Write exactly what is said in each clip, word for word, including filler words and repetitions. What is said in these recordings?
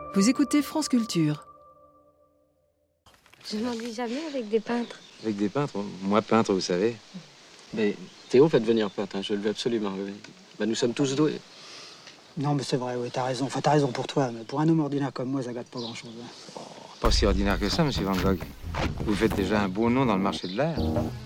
Vous écoutez France Culture. Je m'ennuie jamais avec des peintres. Avec des peintres? Moi, peintre, vous savez. Mais Théo va devenir peintre, hein, je le veux absolument. Oui. Ben, nous sommes tous doués. Non, mais c'est vrai, oui, t'as raison. Enfin, t'as raison pour toi, mais pour un homme ordinaire comme moi, ça gâte pas grand-chose. Hein. Oh, pas si ordinaire que ça, monsieur Van Gogh. Vous faites déjà un beau nom dans le marché de l'art.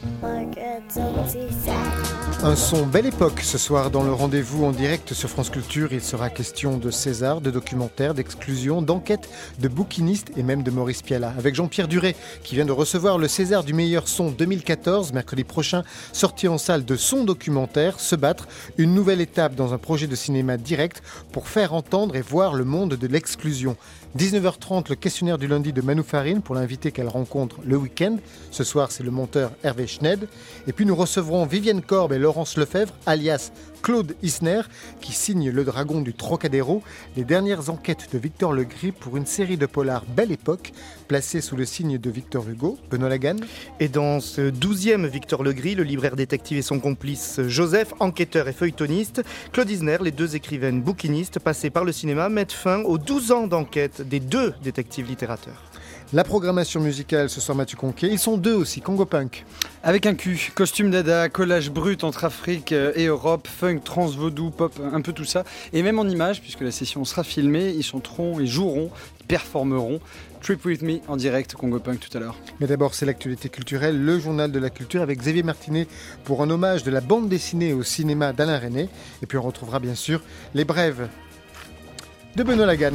Un son belle époque ce soir dans le rendez-vous en direct sur France Culture. Il sera question de César, de documentaires, d'exclusion, d'enquêtes, de bouquinistes et même de Maurice Pialat. Avec Jean-Pierre Duret qui vient de recevoir le César du meilleur son deux mille quatorze, mercredi prochain, sorti en salle de son documentaire, Se battre, une nouvelle étape dans un projet de cinéma direct pour faire entendre et voir le monde de l'exclusion. dix-neuf heures trente, le questionnaire du lundi de Manou Farine pour l'invité qu'elle rencontre le week-end. Ce soir, c'est le monteur Hervé Schned. Et puis nous recevrons Vivienne Korb et Laurence Lefebvre, alias Claude Isner, qui signe Le Dragon du Trocadéro, les dernières enquêtes de Victor Legris pour une série de polars Belle Époque, placée sous le signe de Victor Hugo. Benoît Lagan. Et dans ce douzième Victor Legris, le libraire détective et son complice Joseph, enquêteur et feuilletoniste, Claude Isner, les deux écrivaines bouquinistes passées par le cinéma, mettent fin aux douze ans d'enquête des deux détectives littérateurs. La programmation musicale, ce soir Mathieu Conquet. Ils sont deux aussi, Congo Punk. Avec un cul, costume dada, collage brut entre Afrique et Europe, funk, trans, vaudou, pop, un peu tout ça. Et même en images, puisque la session sera filmée, ils chanteront, ils joueront, ils performeront. Trip With Me en direct, Congo Punk tout à l'heure. Mais d'abord, c'est l'actualité culturelle, le journal de la culture avec Xavier Martinet pour un hommage de la bande dessinée au cinéma d'Alain Resnais. Et puis on retrouvera bien sûr les brèves de Benoît Lagan.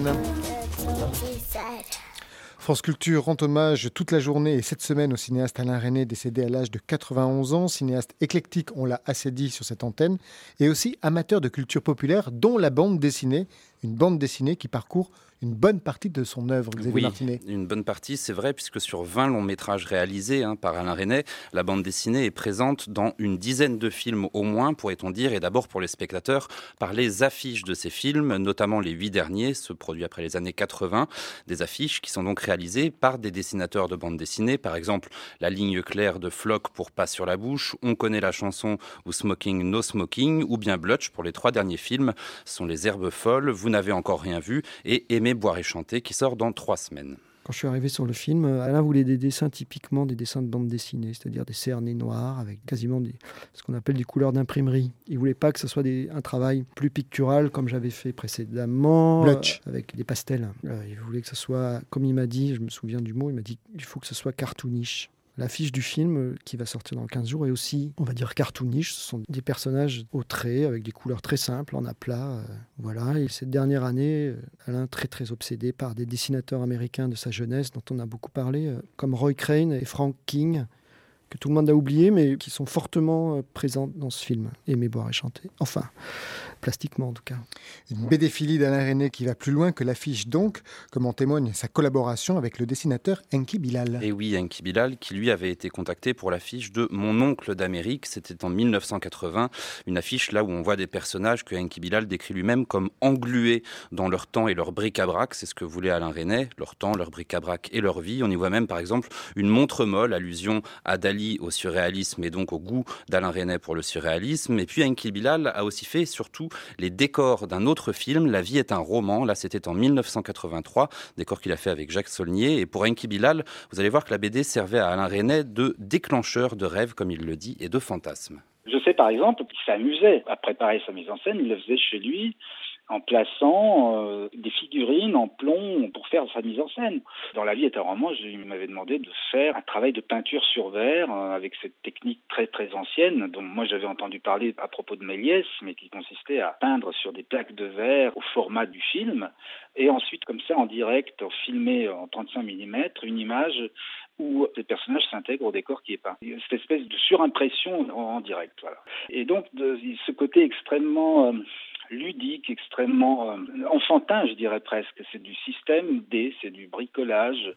France Culture rend hommage toute la journée et cette semaine au cinéaste Alain Resnais, décédé à l'âge de quatre-vingt-onze ans, cinéaste éclectique, on l'a assez dit sur cette antenne, et aussi amateur de culture populaire, dont la bande dessinée, une bande dessinée qui parcourt une bonne partie de son œuvre, Xavier oui, Martinet. Une bonne partie, c'est vrai, puisque sur vingt longs métrages réalisés hein, par Alain Resnais, la bande dessinée est présente dans une dizaine de films au moins, pourrait-on dire, et d'abord pour les spectateurs, par les affiches de ces films, notamment les huit derniers, ceux produits après les années quatre-vingts, des affiches qui sont donc réalisées par des dessinateurs de bande dessinée, par exemple la ligne claire de Flock pour Pas sur la bouche, On connaît la chanson ou Smoking, No Smoking, ou bien Blutch pour les trois derniers films, ce sont Les Herbes folles, Vous n'avez encore rien vu et Aimer, boire et chanter qui sort dans trois semaines. Quand je suis arrivé sur le film, Alain voulait des dessins typiquement des dessins de bande dessinée, c'est-à-dire des cernets noirs avec quasiment des, ce qu'on appelle des couleurs d'imprimerie. Il voulait pas que ce soit des, un travail plus pictural comme j'avais fait précédemment, euh, avec des pastels. Euh, il voulait que ce soit, comme il m'a dit, je me souviens du mot, il m'a dit il faut que ce soit cartoonish. L'affiche du film, qui va sortir dans quinze jours, est aussi, on va dire, cartoonish. Ce sont des personnages au trait, avec des couleurs très simples, en aplat. Euh, voilà. Et cette dernière année, Alain, très très obsédé par des dessinateurs américains de sa jeunesse, dont on a beaucoup parlé, euh, comme Roy Crane et Frank King, que tout le monde a oublié, mais qui sont fortement présents dans ce film. Aimer, boire et chanter. Enfin, plastiquement en tout cas. Une bédéphilie d'Alain Resnais qui va plus loin que l'affiche donc, comme en témoigne sa collaboration avec le dessinateur Enki Bilal. Et oui, Enki Bilal, qui lui avait été contacté pour l'affiche de Mon oncle d'Amérique, c'était en mille neuf cent quatre-vingts, une affiche là où on voit des personnages que Enki Bilal décrit lui-même comme englués dans leur temps et leur bric-à-brac, c'est ce que voulait Alain Resnais, leur temps, leur bric-à-brac et leur vie. On y voit même par exemple une montre molle, allusion à Dali au surréalisme et donc au goût d'Alain Resnais pour le surréalisme. Et puis Enki Bilal a aussi fait surtout les décors d'un autre film, La vie est un roman. Là, c'était en mille neuf cent quatre-vingt-trois, décor qu'il a fait avec Jacques Saulnier. Et pour Enki Bilal, vous allez voir que la B D servait à Alain Resnais de déclencheur de rêves, comme il le dit, et de fantasmes. Je sais par exemple qu'il s'amusait à préparer sa mise en scène, il le faisait chez lui, en plaçant euh, des figurines en plomb pour faire sa mise en scène. Dans La vie est un roman, je, il m'avait demandé de faire un travail de peinture sur verre euh, avec cette technique très très ancienne dont moi j'avais entendu parler à propos de Méliès, mais qui consistait à peindre sur des plaques de verre au format du film et ensuite comme ça en direct, filmer en trente-cinq millimètres une image où les personnages s'intègrent au décor qui est peint. Cette espèce de surimpression en, en direct. Voilà. Et donc de, ce côté extrêmement... Euh, ludique, extrêmement euh, enfantin, je dirais presque. C'est du système D, c'est du bricolage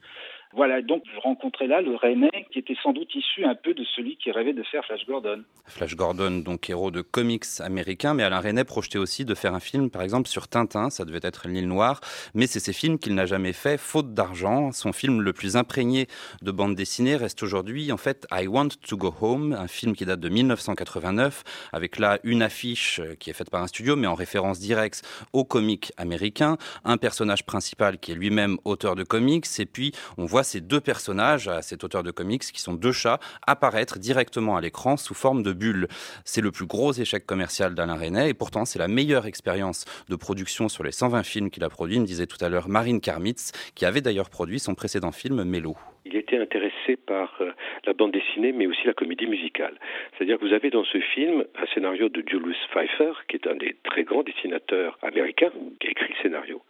Voilà, donc je rencontrais là le Rennais qui était sans doute issu un peu de celui qui rêvait de faire Flash Gordon. Flash Gordon, donc héros de comics américains, mais Alain Resnais projetait aussi de faire un film, par exemple, sur Tintin, ça devait être L'île Noire, mais c'est ces films qu'il n'a jamais fait, faute d'argent. Son film le plus imprégné de bande dessinée reste aujourd'hui, en fait, I Want to Go Home, un film qui date de mille neuf cent quatre-vingt-neuf, avec là une affiche qui est faite par un studio, mais en référence directe aux comics américains, un personnage principal qui est lui-même auteur de comics, et puis on voit ces deux personnages, à cet auteur de comics, qui sont deux chats, apparaître directement à l'écran sous forme de bulles. C'est le plus gros échec commercial d'Alain Resnais, et pourtant c'est la meilleure expérience de production sur les cent vingt films qu'il a produits, me disait tout à l'heure Marine Karmitz, qui avait d'ailleurs produit son précédent film Mélo. Il était intéressé par euh, la bande dessinée, mais aussi la comédie musicale. C'est-à-dire que vous avez dans ce film un scénario de Julius Pfeiffer, qui est un des très grands dessinateurs américains, qui a écrit le scénario.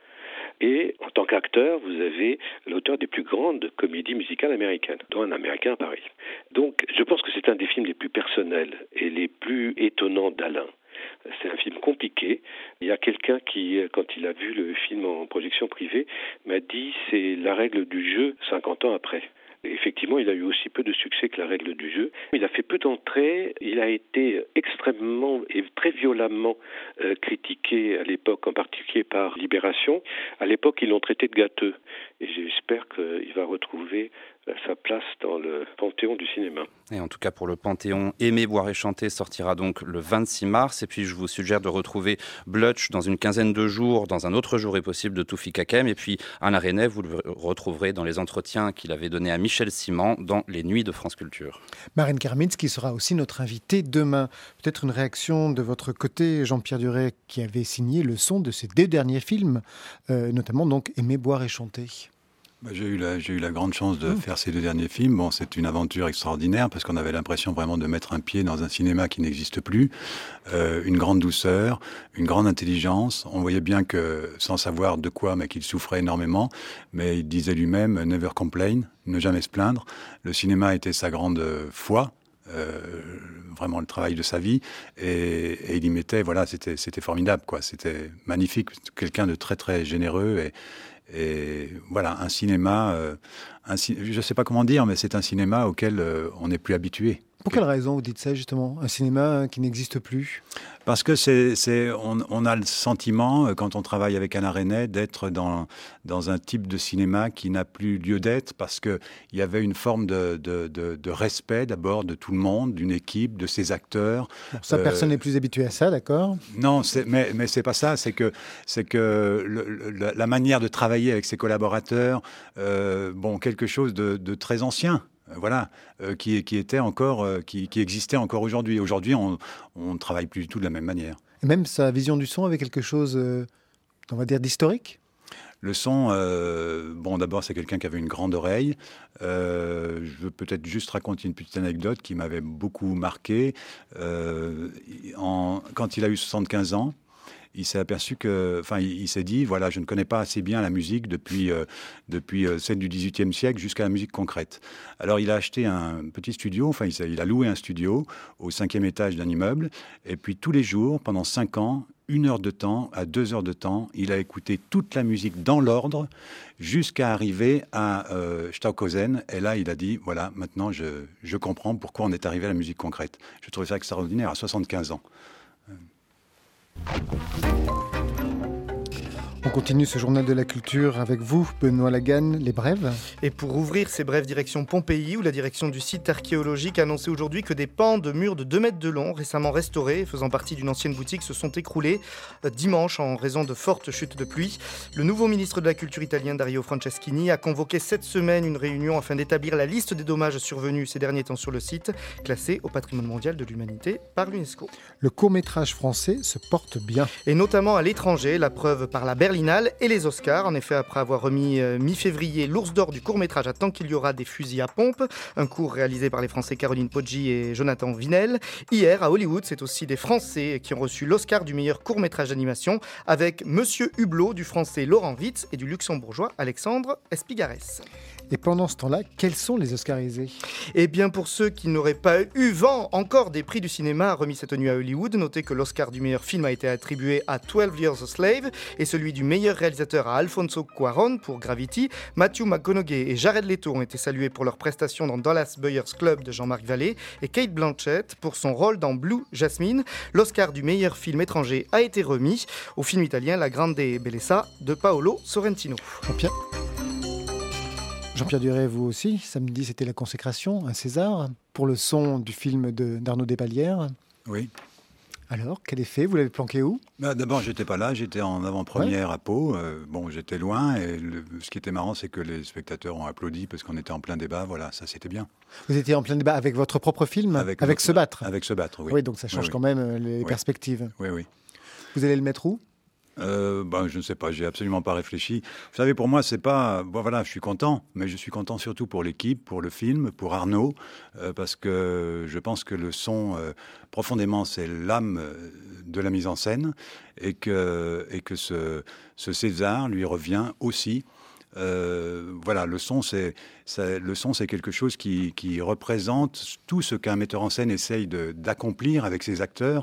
Et en tant qu'acteur, vous avez l'auteur des plus grandes comédies musicales américaines, dont Un Américain à Paris. Donc, je pense que c'est un des films les plus personnels et les plus étonnants d'Alain. C'est un film compliqué. Il y a quelqu'un qui, quand il a vu le film en projection privée, m'a dit « c'est la règle du jeu cinquante ans après ». Effectivement, il a eu aussi peu de succès que La règle du jeu. Il a fait peu d'entrées, il a été extrêmement et très violemment euh, critiqué à l'époque, en particulier par Libération. À l'époque, ils l'ont traité de gâteux. Et j'espère qu'il va retrouver sa place dans le panthéon du cinéma. Et en tout cas pour le panthéon, Aimer, boire et chanter sortira donc le vingt-six mars. Et puis je vous suggère de retrouver Blutch dans une quinzaine de jours, dans Un autre jour est possible de Toufi Kakem. Et puis Alain Resnais, vous le retrouverez dans les entretiens qu'il avait donnés à Michel Simon dans Les Nuits de France Culture. Marine Karmitz qui sera aussi notre invitée demain. Peut-être une réaction de votre côté, Jean-Pierre Duret, qui avait signé le son de ses deux derniers films, euh, notamment donc Aimer, boire et chanter. Bah, j'ai eu la, j'ai eu la grande chance de mmh. faire ces deux derniers films. Bon, c'est une aventure extraordinaire parce qu'on avait l'impression vraiment de mettre un pied dans un cinéma qui n'existe plus. Euh, une grande douceur, une grande intelligence. On voyait bien que, sans savoir de quoi, mais qu'il souffrait énormément. Mais il disait lui-même « never complain », ne jamais se plaindre. Le cinéma était sa grande foi. Euh, vraiment le travail de sa vie et, et il y mettait, voilà, c'était, c'était formidable, quoi. C'était magnifique, quelqu'un de très très généreux et Et voilà, un cinéma, euh, un, je ne sais pas comment dire, mais c'est un cinéma auquel euh, on n'est plus habitué. Pour quelle raison vous dites ça, justement ? Un cinéma qui n'existe plus ? Parce que c'est, c'est, on, on a le sentiment, quand on travaille avec Alain Resnais, d'être dans, dans un type de cinéma qui n'a plus lieu d'être, parce qu'il y avait une forme de, de, de, de respect, d'abord, de tout le monde, d'une équipe, de ses acteurs. Bon, ça, euh, personne n'est plus habitué à ça, d'accord ? Non, c'est, mais, mais c'est pas ça. C'est que, c'est que le, le, la manière de travailler avec ses collaborateurs, euh, bon, quelque chose de, de très ancien. Voilà, euh, qui, qui était encore, euh, qui, qui existait encore aujourd'hui. Aujourd'hui, on ne travaille plus du tout de la même manière. Et même sa vision du son avait quelque chose, euh, on va dire, d'historique ? Le son, euh, bon, d'abord, c'est quelqu'un qui avait une grande oreille. Euh, je veux peut-être juste raconter une petite anecdote qui m'avait beaucoup marqué. Euh, en, quand il a eu soixante-quinze ans, il s'est aperçu que, enfin, il, il s'est dit, voilà, je ne connais pas assez bien la musique depuis, euh, depuis euh, celle du dix-huitième siècle jusqu'à la musique concrète. Alors, il a acheté un petit studio, enfin, il, il a loué un studio au cinquième étage d'un immeuble, et puis tous les jours, pendant cinq ans, une heure de temps à deux heures de temps, il a écouté toute la musique dans l'ordre jusqu'à arriver à euh, Stockhausen. Et là, il a dit, voilà, maintenant, je, je comprends pourquoi on est arrivé à la musique concrète. Je trouvais ça extraordinaire à soixante-quinze ans. On continue ce journal de la culture avec vous, Benoît Laganne, les brèves. Et pour ouvrir ces brèves, direction Pompéi, où la direction du site archéologique a annoncé aujourd'hui que des pans de murs de deux mètres de long, récemment restaurés, faisant partie d'une ancienne boutique, se sont écroulés dimanche en raison de fortes chutes de pluie. Le nouveau ministre de la Culture italien, Dario Franceschini, a convoqué cette semaine une réunion afin d'établir la liste des dommages survenus ces derniers temps sur le site, classé au patrimoine mondial de l'humanité par l'UNESCO. Le court-métrage français se porte bien. Et notamment à l'étranger, la preuve par la Berlinale et les Oscars. En effet, après avoir remis euh, mi-février l'ours d'or du court-métrage à Tant qu'il y aura des fusils à pompe, un court réalisé par les Français Caroline Poggi et Jonathan Vinel. Hier, à Hollywood, c'est aussi des Français qui ont reçu l'Oscar du meilleur court-métrage d'animation avec Monsieur Hublot du Français Laurent Witz et du Luxembourgeois Alexandre Espigares. Et pendant ce temps-là, quels sont les Oscarisés ? Eh bien, pour ceux qui n'auraient pas eu vent encore des prix du cinéma remis cette nuit à Hollywood, notez que l'Oscar du meilleur film a été attribué à twelve Years a Slave et celui du du meilleur réalisateur à Alfonso Cuarón pour Gravity. Matthew McConaughey et Jared Leto ont été salués pour leur prestation dans Dallas Buyers Club de Jean-Marc Vallée et Cate Blanchett pour son rôle dans Blue Jasmine. L'Oscar du meilleur film étranger a été remis au film italien La Grande Bellezza de Paolo Sorrentino. Jean-Pierre Jean-Pierre Duret, vous aussi, samedi c'était la consécration, un César, pour le son du film de, d'Arnaud Despalières. Oui. Alors, quel effet? Vous l'avez planqué où? Bah, d'abord, j'étais pas là, j'étais en avant-première ouais. à Pau. Euh, bon, j'étais loin et le, ce qui était marrant, c'est que les spectateurs ont applaudi parce qu'on était en plein débat. Voilà, ça c'était bien. Vous étiez en plein débat avec votre propre film, avec, avec notre, Se battre. Avec Se battre, oui. Oui, donc ça change oui, quand oui. même les oui. perspectives. Oui, oui. Vous allez le mettre où? Euh, ben, je ne sais pas, j'ai absolument pas réfléchi. Vous savez, pour moi, c'est pas... Bon, voilà, je suis content, mais je suis content surtout pour l'équipe, pour le film, pour Arnaud, euh, parce que je pense que le son, euh, profondément, c'est l'âme de la mise en scène, et que, et que ce, ce César lui revient aussi. Euh, voilà, le son, c'est, c'est, le son, c'est quelque chose qui, qui représente tout ce qu'un metteur en scène essaye de, d'accomplir avec ses acteurs.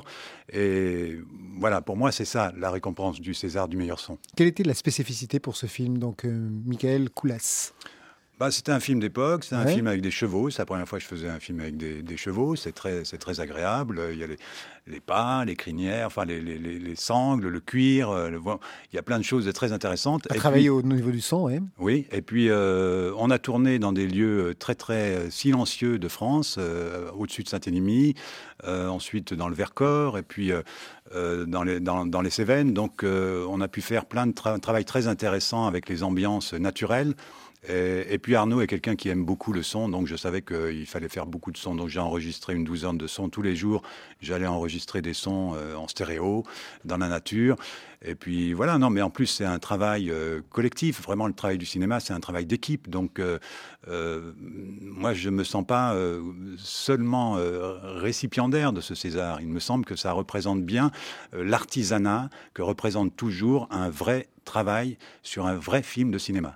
Et voilà, pour moi, c'est ça, la récompense du César du meilleur son. Quelle était la spécificité pour ce film, donc, euh, Michael Koulas? Bah, c'était un film d'époque, c'est un ouais. film avec des chevaux. C'est la première fois que je faisais un film avec des, des chevaux. C'est très, c'est très agréable. Il y a les, les pas, les crinières, enfin les, les, les, les sangles, le cuir. Le, il y a plein de choses très intéressantes. À travailler au niveau du son, oui. Oui, et puis euh, on a tourné dans des lieux très très silencieux de France, euh, au-dessus de Saint-Émilion, euh, ensuite dans le Vercors, et puis euh, dans, les, dans, dans les Cévennes. Donc euh, on a pu faire plein de tra- travail très intéressant avec les ambiances naturelles. Et, et puis Arnaud est quelqu'un qui aime beaucoup le son, donc je savais qu'il fallait faire beaucoup de sons. Donc j'ai enregistré une douzaine de sons tous les jours. J'allais enregistrer des sons euh, en stéréo, dans la nature. Et puis voilà, non, mais en plus c'est un travail euh, collectif. Vraiment, le travail du cinéma, c'est un travail d'équipe. Donc euh, euh, moi, je me sens pas euh, seulement euh, récipiendaire de ce César. Il me semble que ça représente bien euh, l'artisanat que représente toujours un vrai travail sur un vrai film de cinéma.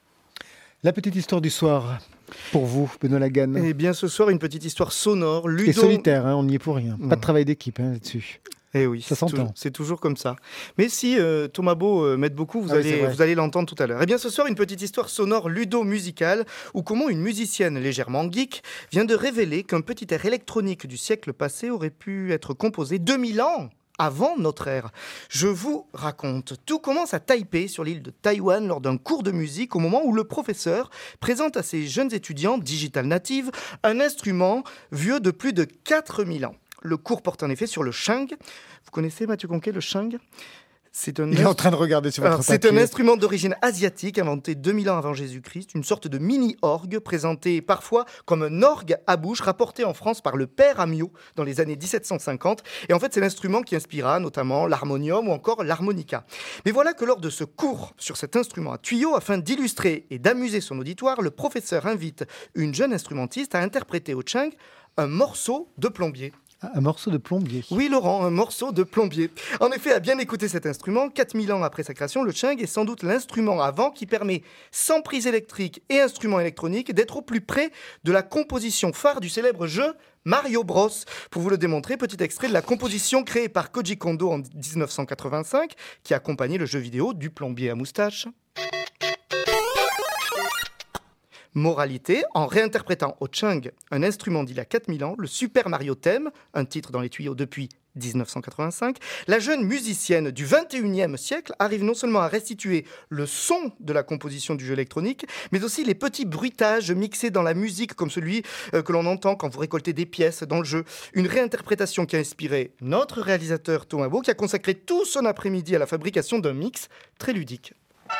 La petite histoire du soir, pour vous, Benoît Lagan. Eh bien, ce soir, une petite histoire sonore. Ludo... Et solitaire, hein, on n'y est pour rien. Pas de travail d'équipe hein, là-dessus. Eh oui, ça s'entend. Toujours, c'est toujours comme ça. Mais si euh, Thomas Beau euh, m'aide beaucoup, vous, ah allez, oui, vous allez l'entendre tout à l'heure. Eh bien, ce soir, une petite histoire sonore ludo-musicale, où comment une musicienne légèrement geek vient de révéler qu'un petit air électronique du siècle passé aurait pu être composé deux mille ans avant notre ère. Je vous raconte. Tout commence à Taipei, sur l'île de Taïwan, lors d'un cours de musique, au moment où le professeur présente à ses jeunes étudiants digital natives un instrument vieux de plus de quatre mille ans. Le cours porte en effet sur le shang. Vous connaissez, Mathieu Conquet, le shang ? C'est un Il est en train de regarder sur votre Alors, c'est un instrument d'origine asiatique inventé deux mille ans avant Jésus-Christ, une sorte de mini-orgue présenté parfois comme un orgue à bouche rapporté en France par le père Amiot dans les années dix-sept cent cinquante. Et en fait, c'est l'instrument qui inspira notamment l'harmonium ou encore l'harmonica. Mais voilà que lors de ce cours sur cet instrument à tuyaux, afin d'illustrer et d'amuser son auditoire, le professeur invite une jeune instrumentiste à interpréter au shang un morceau de plombier. Un morceau de plombier. Oui, Laurent, un morceau de plombier. En effet, à bien écouter cet instrument, quatre mille ans après sa création, le shang est sans doute l'instrument à vent qui permet, sans prise électrique et instrument électronique, d'être au plus près de la composition phare du célèbre jeu Mario Bros. Pour vous le démontrer, petit extrait de la composition créée par Koji Kondo en dix-neuf cent quatre-vingt-cinq, qui accompagnait le jeu vidéo du plombier à moustache. Moralité, en réinterprétant au shang un instrument d'il y a quatre mille ans, le Super Mario Theme, un titre dans les tuyaux depuis dix-neuf cent quatre-vingt-cinq, la jeune musicienne du vingt et unième siècle arrive non seulement à restituer le son de la composition du jeu électronique, mais aussi les petits bruitages mixés dans la musique, comme celui euh, que l'on entend quand vous récoltez des pièces dans le jeu. Une réinterprétation qui a inspiré notre réalisateur Thomas Beau, qui a consacré tout son après-midi à la fabrication d'un mix très ludique.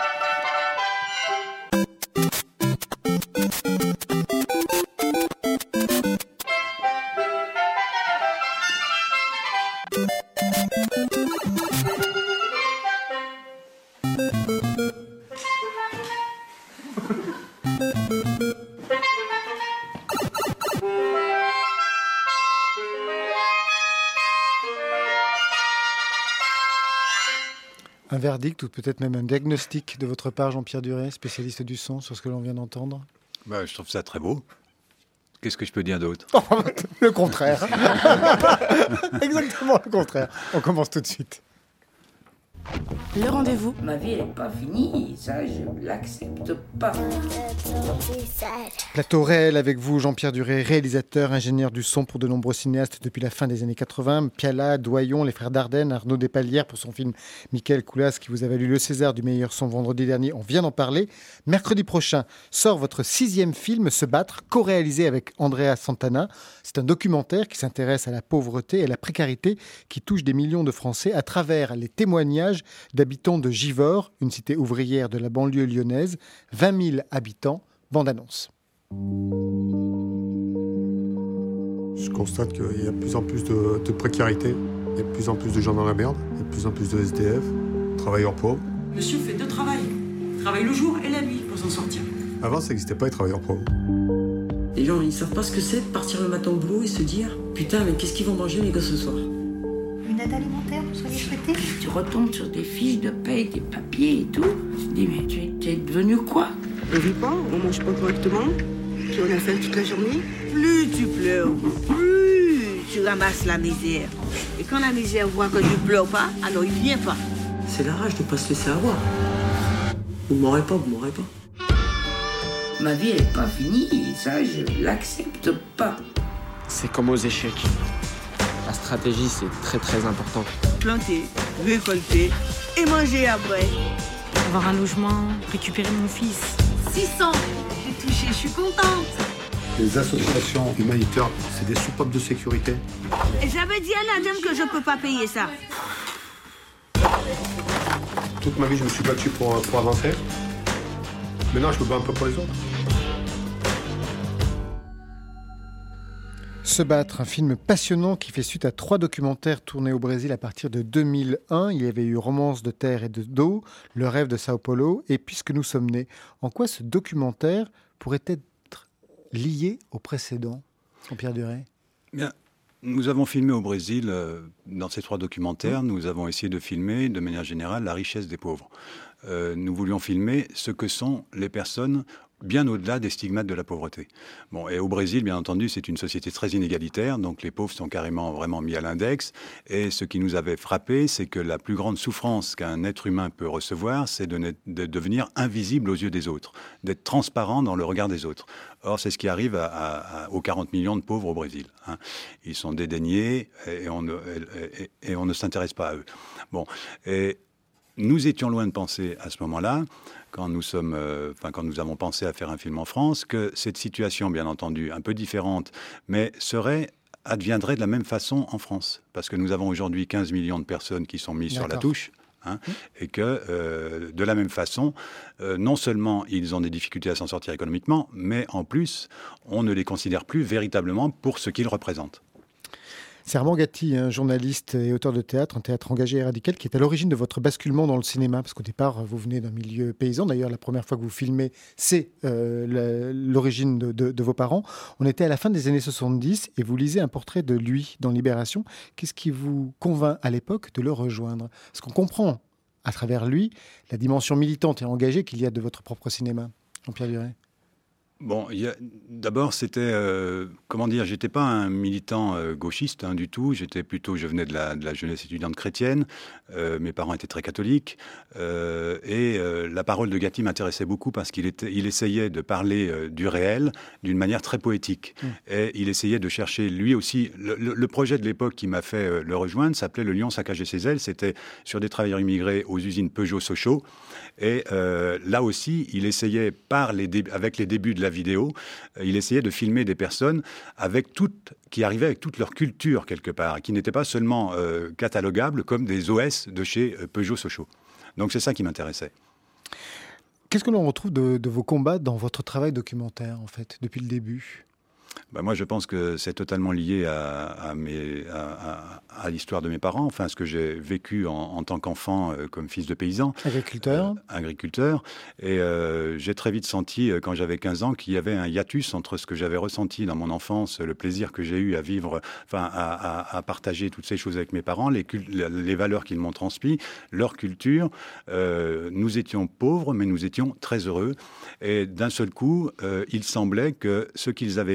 Un verdict ou peut-être même un diagnostic de votre part, Jean-Pierre Duret, spécialiste du son, sur ce que l'on vient d'entendre? Bah, je trouve ça très beau. Qu'est-ce que je peux dire d'autre? Le contraire. Exactement le contraire. On commence tout de suite. Le rendez-vous. Ma vie n'est pas finie, ça je l'accepte pas. Plateau réel avec vous, Jean-Pierre Duret, réalisateur, ingénieur du son pour de nombreux cinéastes depuis la fin des années quatre-vingts. Piala, Doyon, les frères Dardenne, Arnaud Despalières pour son film Michael Coulas qui vous a valu le César du meilleur son vendredi dernier. On vient d'en parler. Mercredi prochain sort votre sixième film, Se battre, co-réalisé avec Andrea Santana. C'est un documentaire qui s'intéresse à la pauvreté et à la précarité qui touche des millions de Français à travers les témoignages d'habitants de Givors, une cité ouvrière de la banlieue lyonnaise. vingt mille habitants. Bande-annonce. Je constate qu'il y a de plus en plus de, de précarité, il y a de plus en plus de gens dans la merde, il y a de plus en plus de S D F, travailleurs pauvres. Monsieur fait deux travails. Il travaille le jour et la nuit pour s'en sortir. Avant, ça n'existait pas les travailleurs pauvres. Les gens, ils savent pas ce que c'est de partir le matin au boulot et se dire « Putain, mais qu'est-ce qu'ils vont manger les gosses ce soir ?» Une aide alimentaire, vous seriez souhaité? Tu retombes sur des fiches de paye, des papiers et tout. Tu te dis, mais tu es devenu quoi? On vit pas, on mange pas correctement, puis on a faim toute la journée. Plus tu pleures, plus tu ramasses la misère. Et quand la misère voit que tu pleures pas, alors il vient pas. C'est la rage de pas se laisser avoir. Vous m'aurez pas, vous m'aurez pas. Ma vie n'est pas finie, ça je l'accepte pas. C'est comme aux échecs. La stratégie, c'est très très important. Planter, récolter et manger après. Avoir un logement, récupérer mon fils. six cents, j'ai touché, je suis contente. Les associations humanitaires, c'est des soupapes de sécurité. Et j'avais dit à Nadine que je peux pas payer ça. Toute ma vie, je me suis battu pour, pour avancer. Maintenant, je me bats un peu pour les autres. Se battre, un film passionnant qui fait suite à trois documentaires tournés au Brésil à partir de deux mille un. Il y avait eu Romance de terre et de d'eau, Le rêve de Sao Paulo et Puisque nous sommes nés. En quoi ce documentaire pourrait être lié au précédent, Jean-Pierre Duret? Bien, nous avons filmé au Brésil, euh, dans ces trois documentaires, mmh. nous avons essayé de filmer de manière générale la richesse des pauvres. Euh, nous voulions filmer ce que sont les personnes bien au-delà des stigmates de la pauvreté. Bon, et au Brésil, bien entendu, c'est une société très inégalitaire, donc les pauvres sont carrément vraiment mis à l'index. Et ce qui nous avait frappé, c'est que la plus grande souffrance qu'un être humain peut recevoir, c'est de, de devenir invisible aux yeux des autres, d'être transparent dans le regard des autres. Or, c'est ce qui arrive à, à, à, aux quarante millions de pauvres au Brésil. Hein. Ils sont dédaignés et on ne, et, et on ne s'intéresse pas à eux. Bon, et nous étions loin de penser à ce moment-là, quand nous sommes, euh, enfin, quand nous avons pensé à faire un film en France, que cette situation, bien entendu, un peu différente, mais serait, adviendrait de la même façon en France. Parce que nous avons aujourd'hui quinze millions de personnes qui sont mises D'accord. sur la touche. Hein, mmh. Et que, euh, de la même façon, euh, non seulement ils ont des difficultés à s'en sortir économiquement, mais en plus, on ne les considère plus véritablement pour ce qu'ils représentent. C'est Armand Gatti, un journaliste et auteur de théâtre, un théâtre engagé et radical, qui est à l'origine de votre basculement dans le cinéma. Parce qu'au départ, vous venez d'un milieu paysan. D'ailleurs, la première fois que vous filmez, c'est euh, la, l'origine de, de, de vos parents. On était à la fin des années soixante-dix et vous lisez un portrait de lui dans Libération. Qu'est-ce qui vous convainc à l'époque de le rejoindre? Parce qu'on comprend à travers lui la dimension militante et engagée qu'il y a de votre propre cinéma. Jean-Pierre Duret. Bon, y a, d'abord, c'était, euh, comment dire, j'étais pas un militant euh, gauchiste hein, du tout. J'étais plutôt, je venais de la, de la jeunesse étudiante chrétienne. Euh, mes parents étaient très catholiques. Euh, et euh, la parole de Gatti m'intéressait beaucoup parce qu'il était, il essayait de parler euh, du réel d'une manière très poétique. Mmh. Et il essayait de chercher, lui aussi, le, le, le projet de l'époque qui m'a fait euh, le rejoindre s'appelait Le lion saccageait ses ailes. C'était sur des travailleurs immigrés aux usines Peugeot-Sochaux. Et euh, là aussi, il essayait, par les dé- avec les débuts de la vidéo, il essayait de filmer des personnes avec toutes, qui arrivaient avec toute leur culture quelque part, qui n'étaient pas seulement euh, catalogables comme des O S de chez Peugeot-Sochaux. Donc c'est ça qui m'intéressait. Qu'est-ce que l'on retrouve de, de vos combats dans votre travail documentaire, en fait, depuis le début ? Ben moi, je pense que c'est totalement lié à, à, mes, à, à, à l'histoire de mes parents, enfin, ce que j'ai vécu en, en tant qu'enfant, euh, comme fils de paysan. Agriculteur. Euh, agriculteur. Et euh, j'ai très vite senti, quand j'avais quinze ans, qu'il y avait un hiatus entre ce que j'avais ressenti dans mon enfance, le plaisir que j'ai eu à vivre, enfin, à, à, à partager toutes ces choses avec mes parents, les, les valeurs qu'ils m'ont transmises, leur culture. Euh, nous étions pauvres, mais nous étions très heureux. Et d'un seul coup, euh, il semblait que ce qu'ils avaient été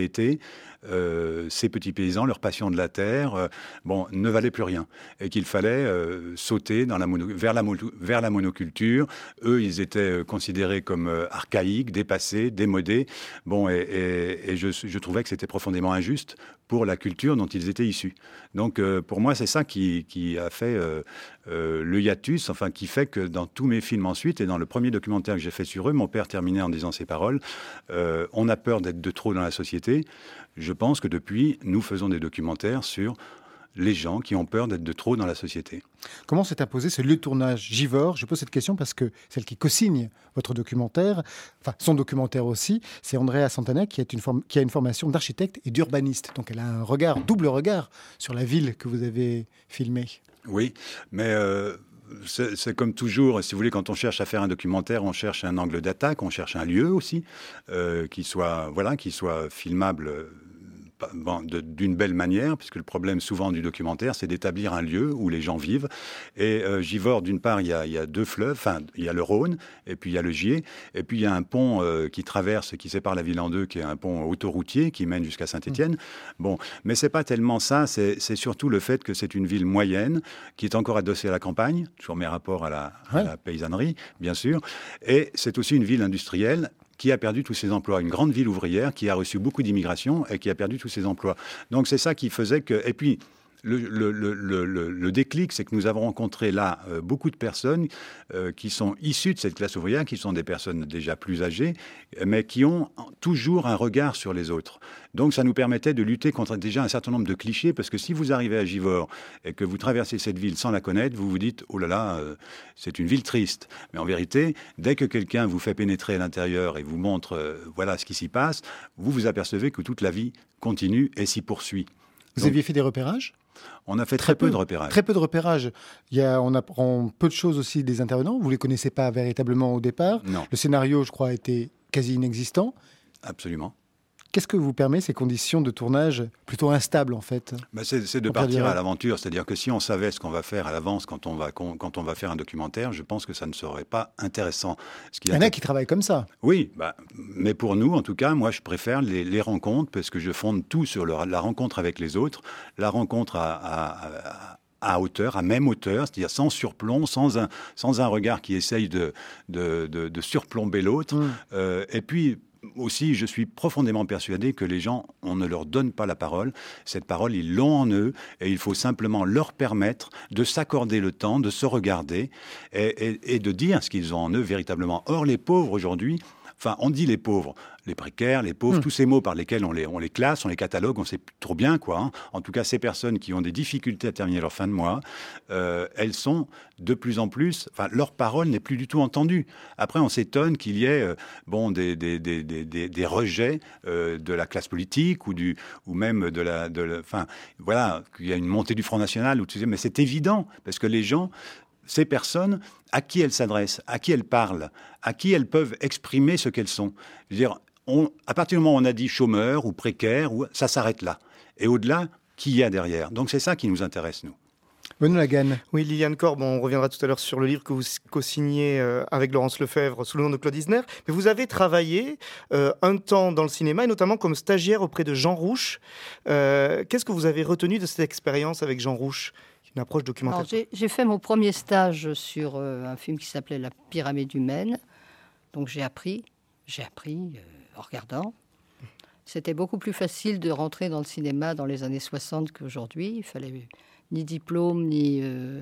euh, ces petits paysans, leur passion de la terre, euh, bon, ne valait plus rien. Et qu'il fallait euh, sauter dans la mono, vers, la mono, vers la monoculture. Eux, ils étaient considérés comme euh, archaïques, dépassés, démodés. Bon, et, et, et je, je trouvais que c'était profondément injuste pour la culture dont ils étaient issus. Donc, euh, pour moi, c'est ça qui, qui a fait euh, euh, le hiatus, enfin, qui fait que dans tous mes films ensuite, et dans le premier documentaire que j'ai fait sur eux, mon père terminait en disant ces paroles, euh, on a peur d'être de trop dans la société. Je pense que depuis, nous faisons des documentaires sur les gens qui ont peur d'être de trop dans la société. Comment s'est imposé ce lieu de tournage Givors? Je pose cette question parce que celle qui co-signe votre documentaire, enfin son documentaire aussi, c'est Andrea Santana qui, est une forme, qui a une formation d'architecte et d'urbaniste. Donc elle a un regard, double regard sur la ville que vous avez filmée. Oui, mais... Euh... C'est, c'est comme toujours, si vous voulez, quand on cherche à faire un documentaire, on cherche un angle d'attaque, on cherche un lieu aussi, euh, qui soit, voilà, qui soit filmable euh, bon, de, d'une belle manière, puisque le problème souvent du documentaire, c'est d'établir un lieu où les gens vivent. Et euh, Givors, d'une part, il y, a, il y a deux fleuves, enfin, il y a le Rhône, et puis il y a le Gier, et puis il y a un pont euh, qui traverse, qui sépare la ville en deux, qui est un pont autoroutier, qui mène jusqu'à Saint-Étienne. Mmh. Bon, mais c'est pas tellement ça, c'est, c'est surtout le fait que c'est une ville moyenne, qui est encore adossée à la campagne, toujours mes rapports à la, ouais. à la paysannerie, bien sûr, et c'est aussi une ville industrielle, qui a perdu tous ses emplois. Une grande ville ouvrière qui a reçu beaucoup d'immigration et qui a perdu tous ses emplois. Donc c'est ça qui faisait que... Et puis, le, le, le, le, le déclic, c'est que nous avons rencontré là euh, beaucoup de personnes euh, qui sont issues de cette classe ouvrière, qui sont des personnes déjà plus âgées, mais qui ont toujours un regard sur les autres. Donc ça nous permettait de lutter contre déjà un certain nombre de clichés, parce que si vous arrivez à Givors et que vous traversez cette ville sans la connaître, vous vous dites « Oh là là, euh, c'est une ville triste ». Mais en vérité, dès que quelqu'un vous fait pénétrer à l'intérieur et vous montre euh, voilà ce qui s'y passe, vous vous apercevez que toute la vie continue et s'y poursuit. Vous Donc, aviez fait des repérages ? On a fait très, très peu, peu de repérages. Très peu de repérages. Il y a, on apprend peu de choses aussi des intervenants. Vous ne les connaissez pas véritablement au départ. Non. Le scénario, je crois, était quasi inexistant. Absolument. Qu'est-ce que vous permet ces conditions de tournage plutôt instables, en fait? Ben c'est, c'est de partir à l'aventure. C'est-à-dire que si on savait ce qu'on va faire à l'avance quand on va, quand on va faire un documentaire, je pense que ça ne serait pas intéressant. Ce Il y en a qui travaillent comme ça. Oui, bah, mais pour nous, en tout cas, moi, je préfère les, les rencontres parce que je fonde tout sur le, la rencontre avec les autres, la rencontre à... à, à à hauteur, à même hauteur, c'est-à-dire sans surplomb, sans un, sans un regard qui essaye de, de, de, de surplomber l'autre. Mmh. Euh, et puis, aussi, je suis profondément persuadé que les gens, on ne leur donne pas la parole. Cette parole, ils l'ont en eux et il faut simplement leur permettre de s'accorder le temps, de se regarder et, et, et de dire ce qu'ils ont en eux véritablement. Or, les pauvres aujourd'hui, enfin, on dit les pauvres, les précaires, les pauvres, mmh. tous ces mots par lesquels on les, on les classe, on les catalogue, on sait trop bien quoi. Hein. En tout cas, ces personnes qui ont des difficultés à terminer leur fin de mois, euh, elles sont de plus en plus, enfin, leur parole n'est plus du tout entendue. Après, on s'étonne qu'il y ait euh, bon, des, des, des, des, des rejets euh, de la classe politique ou, du, ou même de la... De la enfin, voilà, qu'il y a une montée du Front National, ou, mais c'est évident, parce que les gens... Ces personnes, à qui elles s'adressent, à qui elles parlent, à qui elles peuvent exprimer ce qu'elles sont. Je veux dire, on, à partir du moment où on a dit chômeur ou précaire, ou, ça s'arrête là. Et au-delà, qui y a derrière? Donc c'est ça qui nous intéresse, nous. Benoît Lagan. Oui, Liliane Korb, on reviendra tout à l'heure sur le livre que vous co-signez euh, avec Laurence Lefebvre sous le nom de Claude Isner. Mais vous avez travaillé euh, un temps dans le cinéma et notamment comme stagiaire auprès de Jean Rouch. Euh, qu'est-ce que vous avez retenu de cette expérience avec Jean Rouch? Une approche documentaire. Alors, j'ai, j'ai fait mon premier stage sur euh, un film qui s'appelait La pyramide humaine. Donc j'ai appris, j'ai appris euh, en regardant. C'était beaucoup plus facile de rentrer dans le cinéma dans les années soixante qu'aujourd'hui. Il fallait ni diplôme, ni... Euh,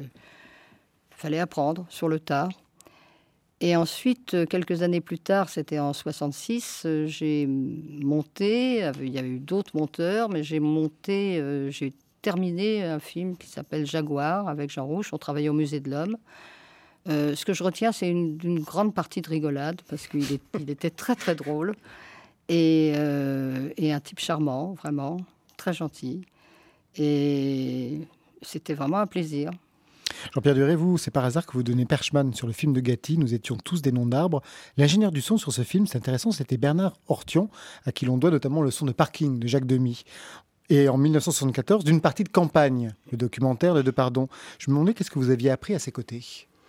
il fallait apprendre sur le tas. Et ensuite, quelques années plus tard, c'était en soixante-six, j'ai monté, il y avait eu d'autres monteurs, mais j'ai monté, euh, j'ai terminé un film qui s'appelle Jaguar avec Jean Rouch. On travaillait au Musée de l'Homme. Euh, ce que je retiens, c'est une, une grande partie de rigolade parce qu'il est, il était très très drôle et, euh, et un type charmant, vraiment très gentil. Et c'était vraiment un plaisir. Jean-Pierre Duret, vous, c'est par hasard que vous donnez Perchman sur le film de Gatti. Nous étions tous des noms d'arbres. L'ingénieur du son sur ce film, c'est intéressant, c'était Bernard Ortion, à qui l'on doit notamment le son de Parking de Jacques Demy. Et en dix-neuf cent soixante-quatorze, d'une partie de campagne, le documentaire de Depardon. Je me demandais qu'est-ce que vous aviez appris à ses côtés.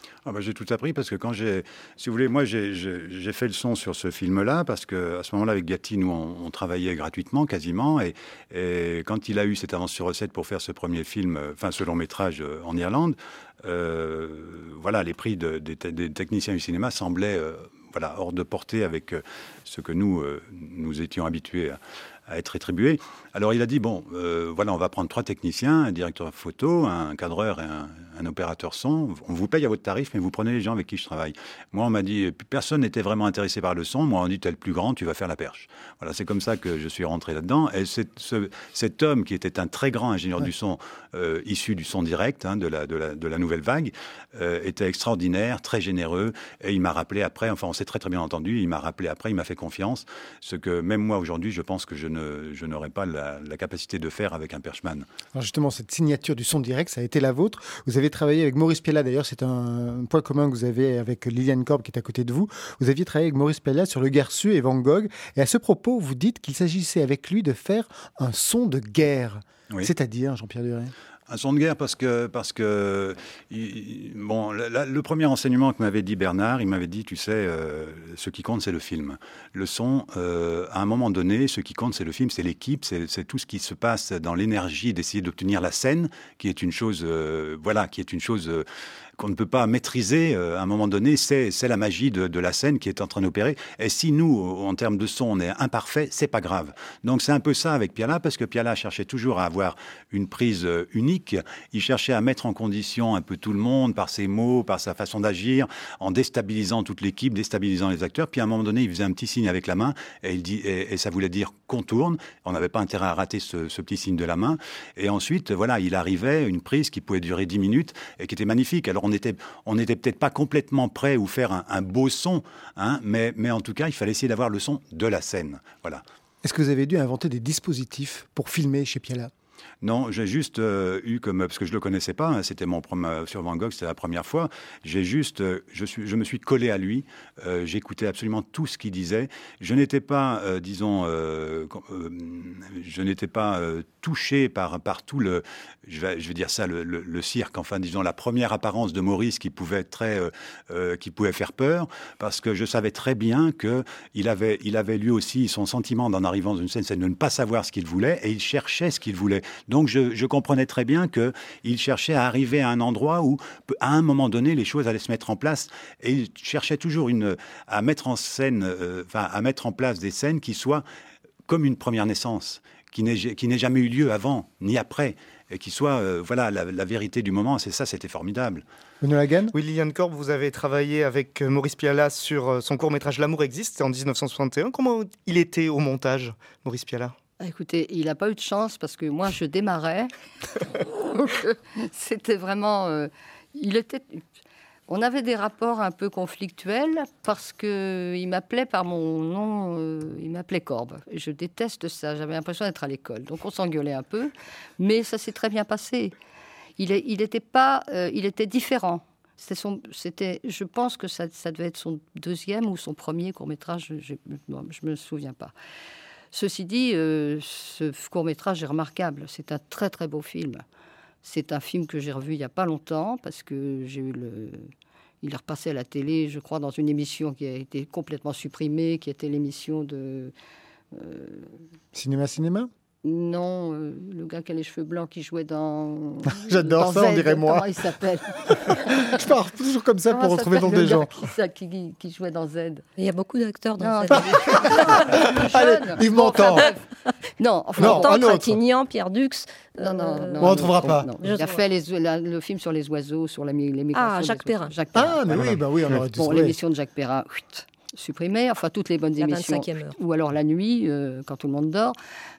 Ah bah, j'ai tout appris parce que quand j'ai, si vous voulez, moi j'ai, j'ai, j'ai fait le son sur ce film-là parce que à ce moment-là avec Gatti, nous on, on travaillait gratuitement quasiment et, et quand il a eu cette avance sur recette pour faire ce premier film, enfin ce long métrage en Irlande, euh, voilà, les prix de, des, des techniciens du cinéma semblaient euh, voilà, hors de portée avec euh, ce que nous euh, nous étions habitués à, à être rétribués. Alors il a dit, bon, euh, voilà, on va prendre trois techniciens, un directeur photo, un cadreur et un, un opérateur son. On vous paye à votre tarif, mais vous prenez les gens avec qui je travaille. Moi, on m'a dit, personne n'était vraiment intéressé par le son. Moi, on dit, t'es le plus grand, tu vas faire la perche. Voilà, c'est comme ça que je suis rentré là-dedans. Et c'est, ce, cet homme qui était un très grand ingénieur ouais. du son, euh, issu du son direct, hein, de, la, de, la, de la nouvelle vague, euh, était extraordinaire, très généreux. Et il m'a rappelé après, enfin, on s'est très très bien entendu, il m'a rappelé après, il m'a fait confiance. Ce que même moi, aujourd'hui, je pense que je, ne, je n'aurais pas la, la capacité de faire avec un perchman. Alors justement, cette signature du son direct, ça a été la vôtre. Vous avez travaillé avec Maurice Pialat, d'ailleurs, c'est un point commun que vous avez avec Liliane Korb qui est à côté de vous. Vous aviez travaillé avec Maurice Pialat sur Le Garçu et Van Gogh. Et à ce propos, vous dites qu'il s'agissait avec lui de faire un son de guerre. Oui. C'est-à-dire, Jean-Pierre Duret ? Un son de guerre parce que, parce que il, bon, la, le premier enseignement que m'avait dit Bernard, il m'avait dit, tu sais, euh, ce qui compte, c'est le film. Le son, euh, à un moment donné, ce qui compte, c'est le film, c'est l'équipe, c'est, c'est tout ce qui se passe dans l'énergie d'essayer d'obtenir la scène, qui est une chose, euh, voilà, qui est une chose... Euh, qu'on ne peut pas maîtriser euh, à un moment donné, c'est, c'est la magie de, de la scène qui est en train d'opérer. Et si nous, en termes de son, on est imparfait, c'est pas grave. Donc c'est un peu ça avec Pialat, parce que Pialat cherchait toujours à avoir une prise euh, unique. Il cherchait à mettre en condition un peu tout le monde par ses mots, par sa façon d'agir, en déstabilisant toute l'équipe, déstabilisant les acteurs. Puis à un moment donné, il faisait un petit signe avec la main et, il dit, et, et ça voulait dire qu'on tourne. On n'avait pas intérêt à rater ce, ce petit signe de la main. Et ensuite, voilà, il arrivait une prise qui pouvait durer dix minutes et qui était magnifique. Alors on était, on n'était peut-être pas complètement prêt ou faire un, un beau son, hein, mais, mais en tout cas, il fallait essayer d'avoir le son de la scène. Voilà. Est-ce que vous avez dû inventer des dispositifs pour filmer chez Pialat ? Non, j'ai juste euh, eu comme, parce que je le connaissais pas, hein, c'était mon premier, sur Van Gogh, c'était la première fois. J'ai juste, euh, je suis, je me suis collé à lui. Euh, j'écoutais absolument tout ce qu'il disait. Je n'étais pas, euh, disons, euh, euh, je n'étais pas euh, touché par par tout le, je vais, je vais dire ça, le, le, le cirque. Enfin, disons la première apparence de Maurice qui pouvait être très, euh, euh, qui pouvait faire peur, parce que je savais très bien que il avait, il avait lui aussi son sentiment d'en arrivant dans une scène, c'est de ne pas savoir ce qu'il voulait, et il cherchait ce qu'il voulait. Donc je, je comprenais très bien qu'il cherchait à arriver à un endroit où, à un moment donné, les choses allaient se mettre en place. Et il cherchait toujours une, à mettre en scène, euh, enfin, à mettre en place des scènes qui soient comme une première naissance, qui n'ait, qui n'ait jamais eu lieu avant ni après, et qui soit, euh, voilà, la, la vérité du moment. C'est ça, c'était formidable. Benoît Lagan ? Oui, Liliane Korb, vous avez travaillé avec Maurice Pialat sur son court-métrage L'amour existe, c'était en dix-neuf cent soixante et un. Comment il était au montage, Maurice Pialat ? Écoutez, il n'a pas eu de chance parce que moi, je démarrais. Donc, c'était vraiment... Euh, il était... On avait des rapports un peu conflictuels parce qu'il m'appelait par mon nom, euh, il m'appelait Korb. Et je déteste ça, j'avais l'impression d'être à l'école. Donc on s'engueulait un peu, mais ça s'est très bien passé. Il, est, il était pas... Euh, il était différent. C'était son, c'était, je pense que ça, ça devait être son deuxième ou son premier court-métrage, je ne me souviens pas. Ceci dit, euh, ce court-métrage est remarquable. C'est un très, très beau film. C'est un film que j'ai revu il n'y a pas longtemps parce que j'ai eu le... Il est repassé à la télé, je crois, dans une émission qui a été complètement supprimée, qui était l'émission de... Euh... Cinéma, cinéma ? Non, euh, le gars qui a les cheveux blancs qui jouait dans... J'adore dans ça, Z, on dirait moi. Comment il s'appelle ? Je pars toujours comme ça pour retrouver le nom des gens. Qui, qui, qui jouait dans Z. Il y a beaucoup d'acteurs dans non, Z. Allez, Yves Montand. Non, enfin, non, Montand, Trintignant, Pierre Dux. Non, non, non. On ne retrouvera pas. Non. Il a fait les, la, le film sur les oiseaux, sur la, les migrations. Ah, Jacques Perrin. Jacques Perrin. Ah, mais oui, bah oui, on aurait dû Bon, l'émission de Jacques Perrin, supprimée. Enfin, toutes les bonnes la émissions. vingt-cinquième heure. Ou alors la nuit, euh, quand tout le monde dort.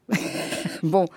Bon,